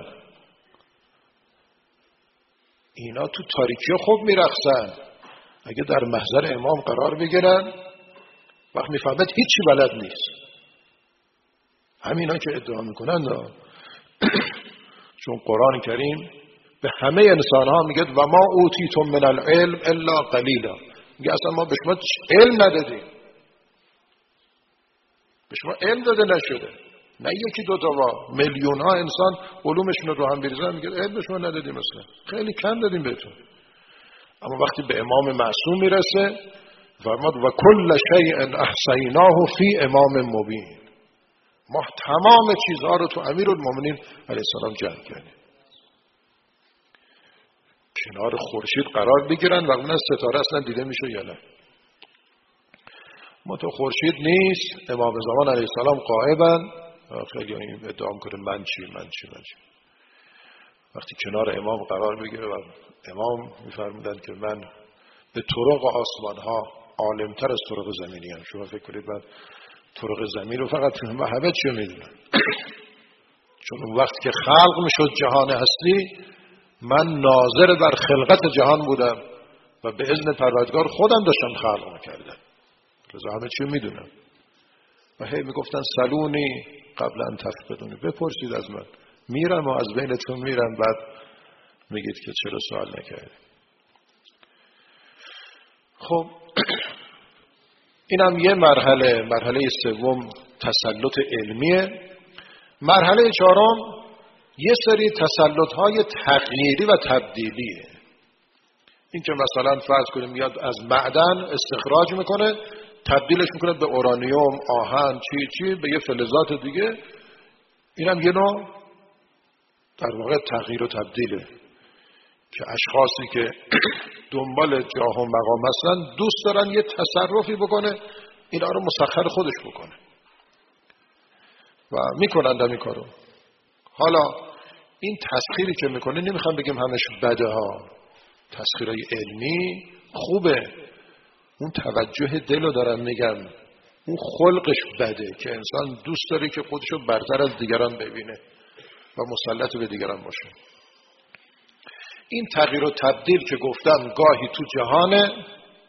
اینا تو تاریکی خوب میرقصن، اگه در محضر امام قرار بگیرن وقت میفهمد هیچی بلد نیست. همینا که ادعا میکنن چون قرآن کریم به همه انسان ها میگه و ما اوتیتم من العلم الا قلیلا، میگه اصلا ما به شما علم ندادیم، به شما علم داده نشده. نه یکی دو تا، میلیون ها انسان علومشون رو هم بریزن، میگه علم به شما ندادیم، مثلا خیلی کم دادیم بهتون. اما وقتی به امام معصوم میرسه فرمود و کل شیء احصیناه فی امام مبین، ما تمام چیزها رو تو امیرالمومنین علیه السلام جمع کردیم. کنار خورشید قرار بگیرن و اون ستاره اصلا دیده میشه یا نه. ما تو خورشید نیست، امام زمان علیه السلام غائبن، خیلی این ادعا میکنه من چی. وقتی کنار امام قرار بگیره و امام میفرمودن که من به طرق آسمان ها عالمتر از طرق زمینی هم. شما فکر کنید من طرق زمین رو فقط همه چی میدونم. چون اون وقت که خلق میشد جهان هستی، من ناظر بر خلقت جهان بودم و به اذن پروردگار خودم داشتم خلق میکردم، لذا همه چی میدونم. و هی میگفتن سلونی قبل ان تفقدونی، بپرسید از من، میرم و از بینتون میرم، بعد میگید که چرا سوال نکردید. خب اینم یه مرحله سوم تسلط علمیه. مرحله چهارم یه سری تسلط‌های تغییری و تبدیلیه. این که مثلا فرض کنیم میاد از معدن استخراج میکنه، تبدیلش میکنه به اورانیوم، آهن، چی به یه فلزات دیگه. اینم یه نوع در واقع تغییر و تبدیله که اشخاصی که دنبال جاه و مقام هستن دوست دارن یه تصرفی بکنه، اینا رو مسخر خودش بکنه و میکنن در این کارو. حالا این تسخیری که میکنه نمیخوام بگیم همش بده ها، تسخیرهای علمی خوبه، اون توجه دل رو دارم میگم، اون خلقش بده که انسان دوست داره که خودشو برتر از دیگران ببینه و مسلط به دیگران باشه. این تغییر و تبدیل که گفتم گاهی تو جهانه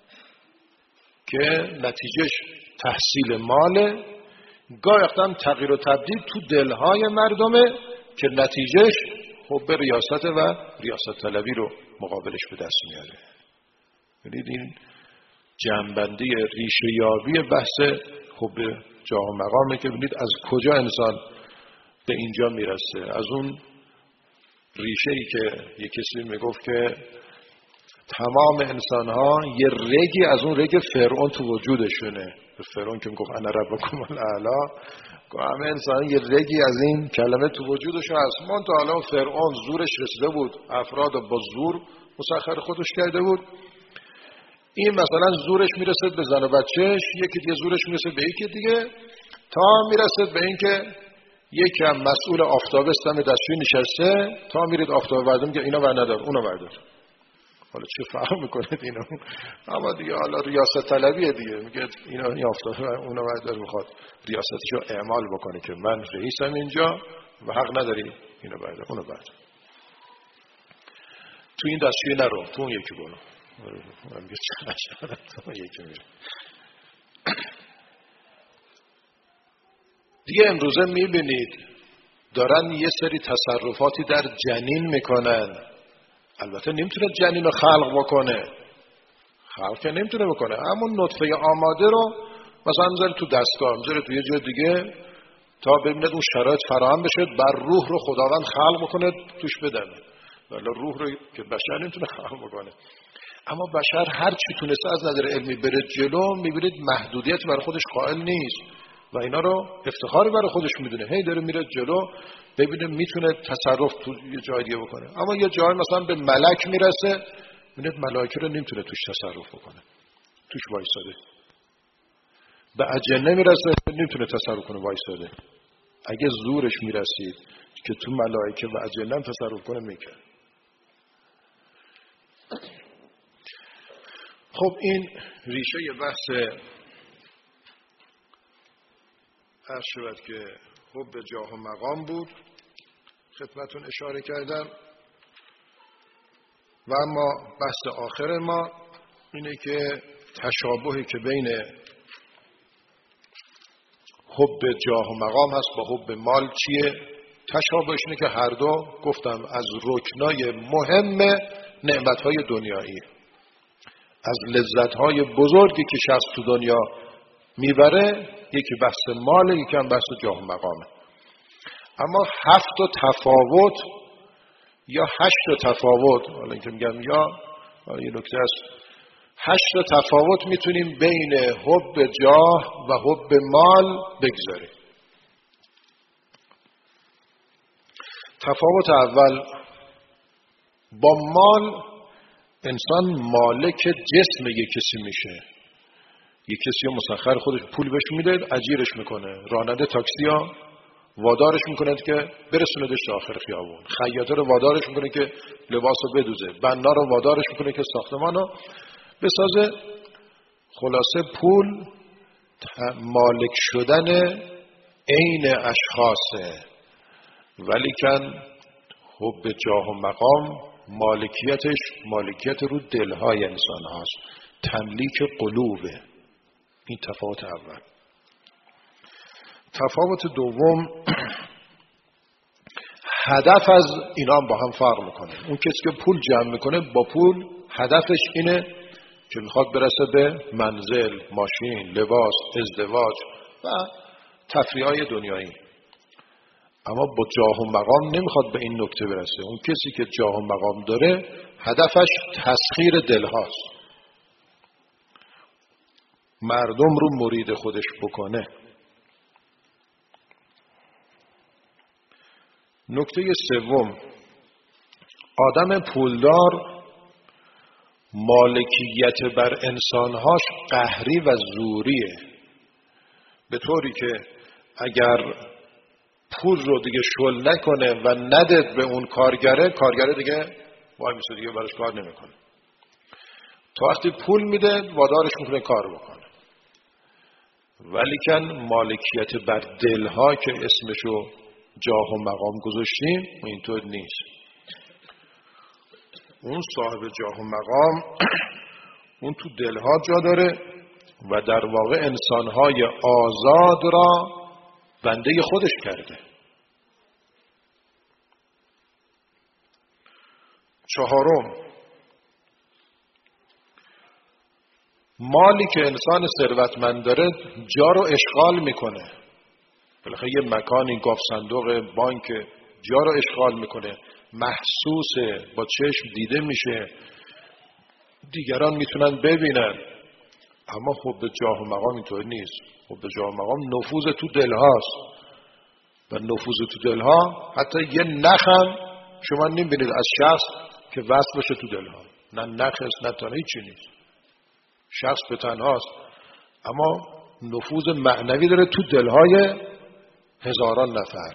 که نتیجهش تحصیل ماله، گاهی وقتا تغییر و تبدیل تو دلهای مردمه که نتیجهش حب ریاست و ریاست طلبی رو مقابلش به دست میاره. ببینید این جنبندی ریشه یابی بحث حب جاه و مقامه که ببینید از کجا انسان به اینجا میرسه. از اون ریشه‌ای که یک کسی میگفت که تمام انسان‌ها یه رگی از اون رگ فرعون تو وجودشونه. فرعون که میگفت انا ربکم الاعلی، همه انسان یه رگی از این کلمه تو وجودشون هست. من تا حالا فرعون زورش رسیده بود، افراد با زور مسخر خودش کرده بود. این مثلا زورش میرسه به زن و بچهش، یکی دیگه زورش میرسه به یکی دیگه، تا میرسه به این که یکی هم مسئول آفتاب استم دستشویی نشسته، تا میرید آفتاب بردم که اینا ور ندار اونو بردار. حالا چه فهم میکنید اینا؟ اما دیگه حالا ریاست طلبیه دیگه، میگه اینا این آفتاب اونو بردار، میخواد ریاستشو اعمال بکنه که من رئیسم اینجا و حق نداری اینو بردار اونو بردار. تو این دستشویی نرو، تو اون یکی برو. من میگه چه تو یکی میره. دیگه امروزه میبینید دارن یه سری تصرفاتی در جنین میکنن. البته نمیتونه جنین رو خلق بکنه، خلق که نمیتونه بکنه، همون نطفه آماده رو مثلا میذاره تو دستگاه، میذاره تو یه جای دیگه تا ببینید اون شرایط فراهم بشه، بر روح رو خداوند خلق بکنه توش بدمه. ولی روح رو که بشر نمیتونه خلق بکنه. اما بشر هر چی تونسته از نظر علمی بره جلو، میبینید محدودیت برای خودش قائل نیست و اینا رو افتخاری برای خودش میدونه، هی داره میره جلو، ببینه میتونه تصرف تو یه جای دیگه بکنه. اما یه جای مثلا به ملک میرسه، میبینید ملائکه رو نمیتونه توش تصرف بکنه، توش وایساده. به اجنه میرسه، نمیتونه تصرف کنه، وایساده. اگه زورش میرسید که تو ملائکه و اجنه تصرف کنه میکنه. خب این ریشه بحث عرض شود که حب جاه و مقام بود، خدمتون اشاره کردم. و اما بحث آخر ما اینه که تشابهی که بین حب جاه و مقام هست با حب مال چیه؟ تشابهش اینه که هر دو گفتم از رکنای مهم نعمتهای دنیایی، از لذتهای بزرگی که شخص تو دنیا میبره، یکی بحث ماله، یکی هم بحث جاه و مقامه. اما 7 تفاوت یا 8 تفاوت، حالا اینکه میگم یا یه نکته است، 8 تفاوت میتونیم بین حب جاه و حب مال بگذاریم. تفاوت اول، با مال انسان مالک جسم یک کسی میشه. یک کسی مسخر خودش پول بهش میده، اجیرش میکنه، راننده تاکسی ها وادارش میکنه که برسوندش تا آخر خیابون، خیاطه رو وادارش میکنه که لباس رو بدوزه، بنا رو وادارش میکنه که ساختمان رو بسازه. خلاصه پول مالک شدن عین اشخاصه، ولیکن حب جاه و مقام مالکیتش مالکیت رو دلهای انسان هاست، تملیک قلوبه. این تفاوت اول. تفاوت دوم، هدف از اینا با هم فرق میکنه. اون کسی که پول جمع میکنه با پول هدفش اینه که میخواد برسه به منزل، ماشین، لباس، ازدواج و تفریح‌های دنیایی. اما با جاه و مقام نمیخواد به این نکته برسه. اون کسی که جاه و مقام داره هدفش تسخیر دلهاست، مردم رو مرید خودش بکنه. نکته سوم، آدم پولدار مالکیت بر انسانهاش قهری و زوریه، به طوری که اگر پول رو دیگه شل نکنه و ندد به اون کارگره دیگه وای میسه، دیگه براش کار نمیکنه. تا وقتی پول میده وادارش میکنه کار بکنه. ولیکن مالکیت بر دلها که اسمشو جاه و مقام گذاشتیم اینطور نیست. اون صاحب جاه و مقام اون تو دلها جا داره و در واقع انسانهای آزاد را بنده خودش کرده. چهارم، مالی که انسان ثروتمند داره جا رو اشغال میکنه. بالاخره یه مکانی، گاف صندوق، بانک، جا رو اشغال میکنه، محسوسه، با چشم دیده میشه، دیگران میتونن ببینن. اما حب جاه و مقام اینطور نیست. حب جاه و مقام نفوذ تو دلهاست و نفوذ تو دلها حتی یه نخم شما نمیبینید از شخص که وصل باشه تو دلها، نه نخست نه تنها، هیچی نیست، شخص به تنهاست، اما نفوذ معنوی داره تو دلهای هزاران نفر.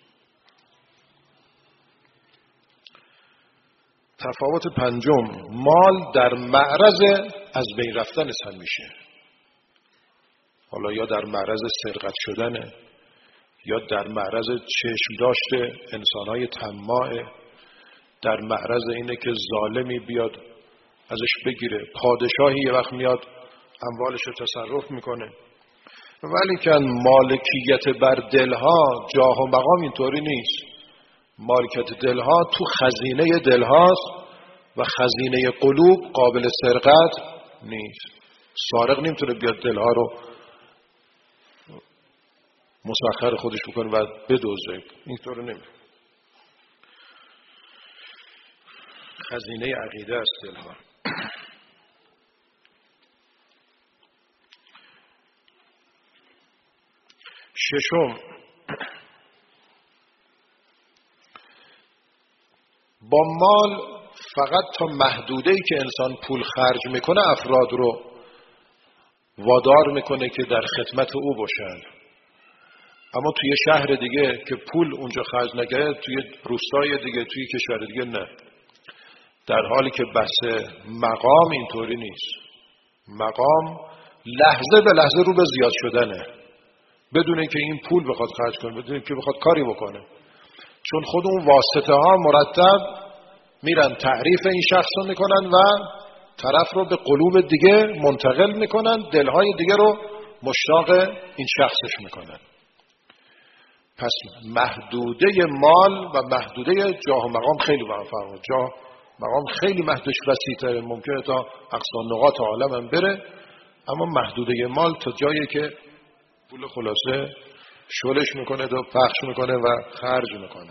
تفاوت پنجم، مال در معرض از بین رفتن همیشه. حالا یا در معرض سرقت شدنه، یا در معرض چشم داشته انسانهای طماعه، در معرض اینه که ظالمی بیاد ازش بگیره، پادشاهی یه وقت میاد اموالش رو تصرف میکنه. ولیکن مالکیت بر دلها، جاه و مقام اینطوری نیست. مالکیت دلها تو خزینه دلهاست و خزینه قلوب قابل سرقت نیست. سارق نمیتونه بیاد دلها رو مسخر خودش بکنه و بدزده، اینطور نمیتونه. خزینه عقیده است دلها. ششم، با مال فقط تا محدوده‌ای که انسان پول خرج میکنه افراد رو وادار میکنه که در خدمت او باشن. اما توی شهر دیگه که پول اونجا خرج نگه، توی روستای دیگه، توی کشور دیگه نه. در حالی که بحث مقام اینطوری نیست. مقام لحظه به لحظه رو به زیاد شدنه، بدون اینکه این پول بخواد خرج کنه، بدون اینکه بخواد کاری بکنه. چون خود اون واسطه ها مرتب میرن تعریف این شخص رو میکنن و طرف رو به قلوب دیگه منتقل میکنن، دلهای دیگه رو مشتاق این شخصش میکنن. پس محدوده مال و محدوده جاه و مقام خیلی با هم فرق. جاه مقام خیلی محدودش وسیع‌تره، ممکنه تا اقصا نقاط عالم هم بره، اما محدوده مال تا جایی که پول خلاصه شلش میکنه و پخش میکنه و خرج میکنه.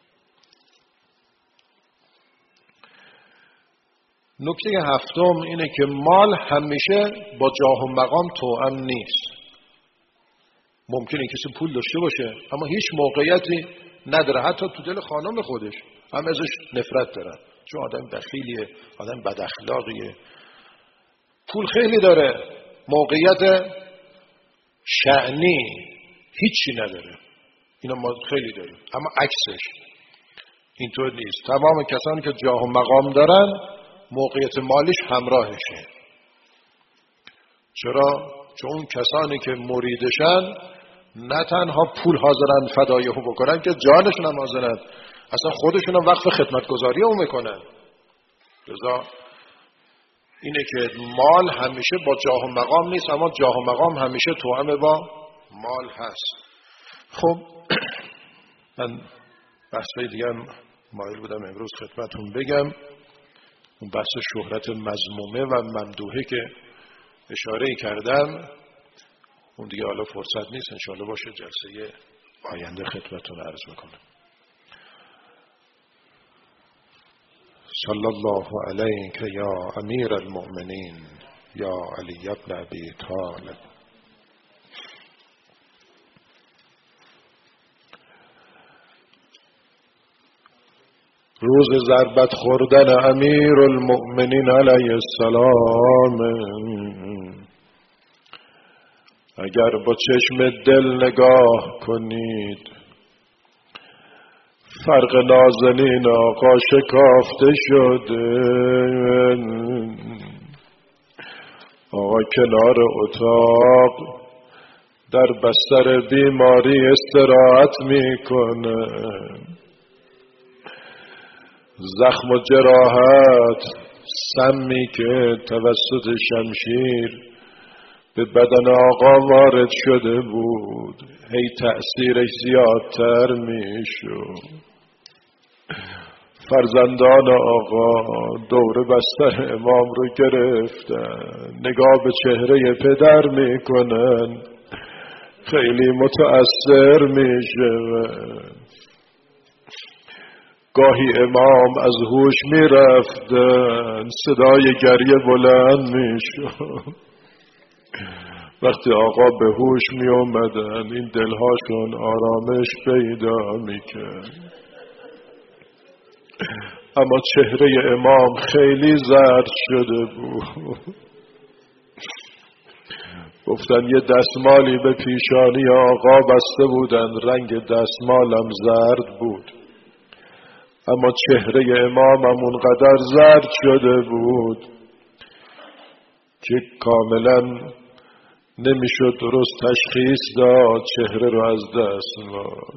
نکته هفتم اینه که مال همیشه با جاه و مقام توأم نیست. ممکنه کسی پول داشته باشه اما هیچ موقعیتی نداره، حتی تو دل خانم خودش هم ازش نفرت دارن، چون آدم بخیلیه، آدم بد اخلاقیه. پول خیلی داره، موقعیت شأنی هیچی نداره. اینا ما خیلی داریم، اما عکسش اینطور نیست. تمام کسانی که جاه و مقام دارن موقعیت مالیش همراهشه. چرا؟ چون کسانی که مریدشن نه تنها پول حاضرن فدایه بکنن که جانشون هم حاضرن، اصلا خودشون هم وقف خدمتگزاری هم میکنن. لذا اینه که مال همیشه با جاه و مقام نیست، اما جاه و مقام همیشه توأم با مال هست. خب من بحثای دیگه هم مایل بودم امروز خدمتون بگم. اون بحث شهرت مذمومه و ممدوحه که اشاره کردم اون دیگه حالا فرصت نیست، انشاءالله باشه جلسه آینده خدمتون عرض میکنم. صلی الله علیک یا امیر المؤمنین یا علی ابن ابی طالب. روز ضربت خوردن امیر المؤمنین علیه السلام اگر با چشم دل نگاه کنید فرق نازنین آقا شکافته شده. آقا کنار اتاق در بستر بیماری استراحت میکنه. زخم و جراحت، سمی که توسط شمشیر به بدن آقا وارد شده بود هی تأثیرش زیادتر میشد. فرزندان آقا دور بستر امام رو گرفتن، نگاه به چهره پدر میکنن، خیلی متأثر میشن. گاهی امام از هوش میرفتن، صدای گریه بلند میشد. وقتی آقا به هوش می اومدن این دلهاشون آرامش پیدا میکرد. اما چهره امام خیلی زرد شده بود. گفتن یه دستمالی به پیشانی آقا بسته بودن، رنگ دستمالم زرد بود، اما چهره امامم اونقدر زرد شده بود که کاملا نمیشد درست تشخیص داد چهره رو از دستمال.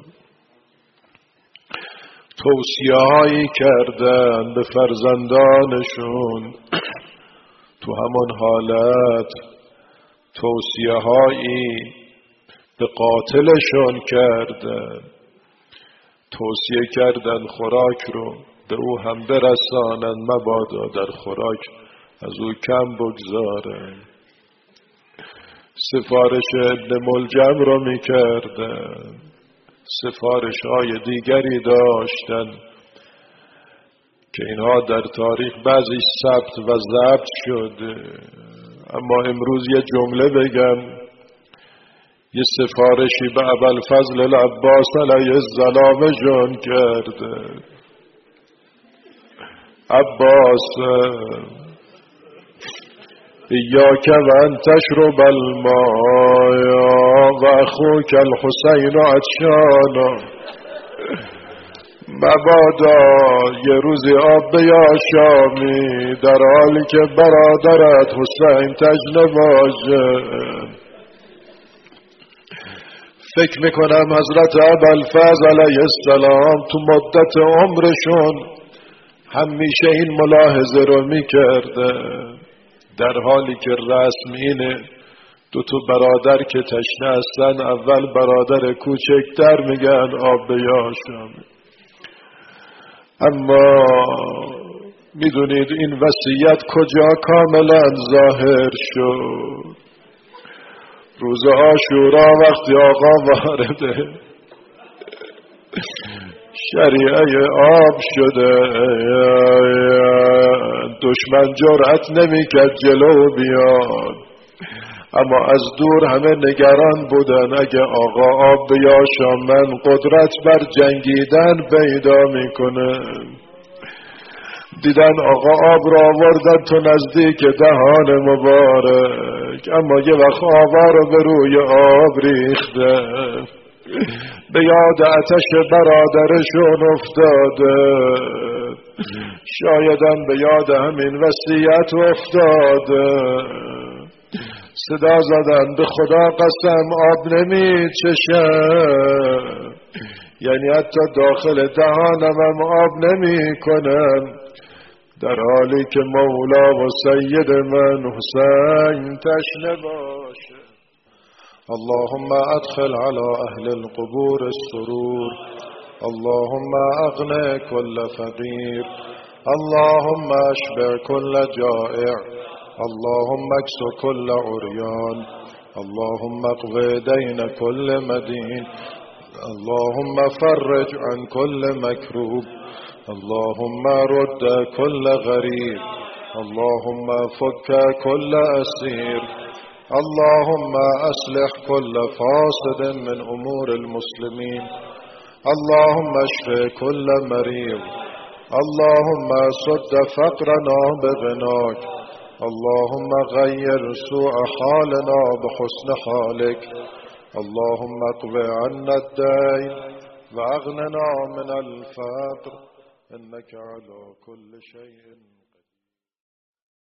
توصیه هایی کردن به فرزندانشون، تو همون حالت توصیه هایی به قاتلشون کردن. توصیه کردن خوراک رو به او هم برسانن، مبادا در خوراک از او کم بگذارن. سفارش ابن ملجم رو میکردن، سفارش های دیگری داشتن که اینها در تاریخ بعضی ثبت و ضبط شده. اما امروز یه جمله بگم. یه سفارشی به ابوالفضل العباس علیه السلام جان کرده. عباس ایاک و ان تشرب الماء و اخوک الحسین عطشانا. مبادا یه روزی آب بیاشامی در حالی که برادرت حسین تشنه باشه. فکر میکنم حضرت ابوالفضل علیه السلام تو مدت عمرشون همیشه این ملاحظه رو میکرده، در حالی که رسم اینه دو تا برادر که تشنه هستن اول برادر کوچکتر میگن آب بیاشم. اما میدونید این وصیت کجا کاملا ظاهر شد؟ روز عاشورا وقتی آقا وارد شریعه آب شده، دشمن جرأت نمیکرد جلو بیاد، اما از دور همه نگران بودن اگه آقا آب بیاشامن قدرت بر جنگیدن پیدا میکنه. دیدن آقا آب را آوردن تو نزدیک دهان مبارک، اما یه وقت آبا رو به روی آب ریخته. به یاد آتش برادرشون افتاده، شایدم به یاد همین وصیت افتاده. صدا زدن به خدا قسم آب نمی چشم، یعنی حتی داخل دهانم هم آب نمی کنم، در حالی که مولا و سید من حسین تشنه باشه. اللهم ادخل على اهل القبور السرور، اللهم اغنى كل فقير، اللهم اشبع كل جائع، اللهم اكس كل عريان، اللهم اقض دين كل مدين، اللهم فرج عن كل مكروب، اللهم رد كل غريب، اللهم فك كل أسير، اللهم أصلح كل فاسد من أمور المسلمين، اللهم اشف كل مريض، اللهم سد فقرنا بغناك، اللهم غير سوء حالنا بحسن حالك، اللهم اقض عنا الدين واغننا من الفقر، إنك على كل شيء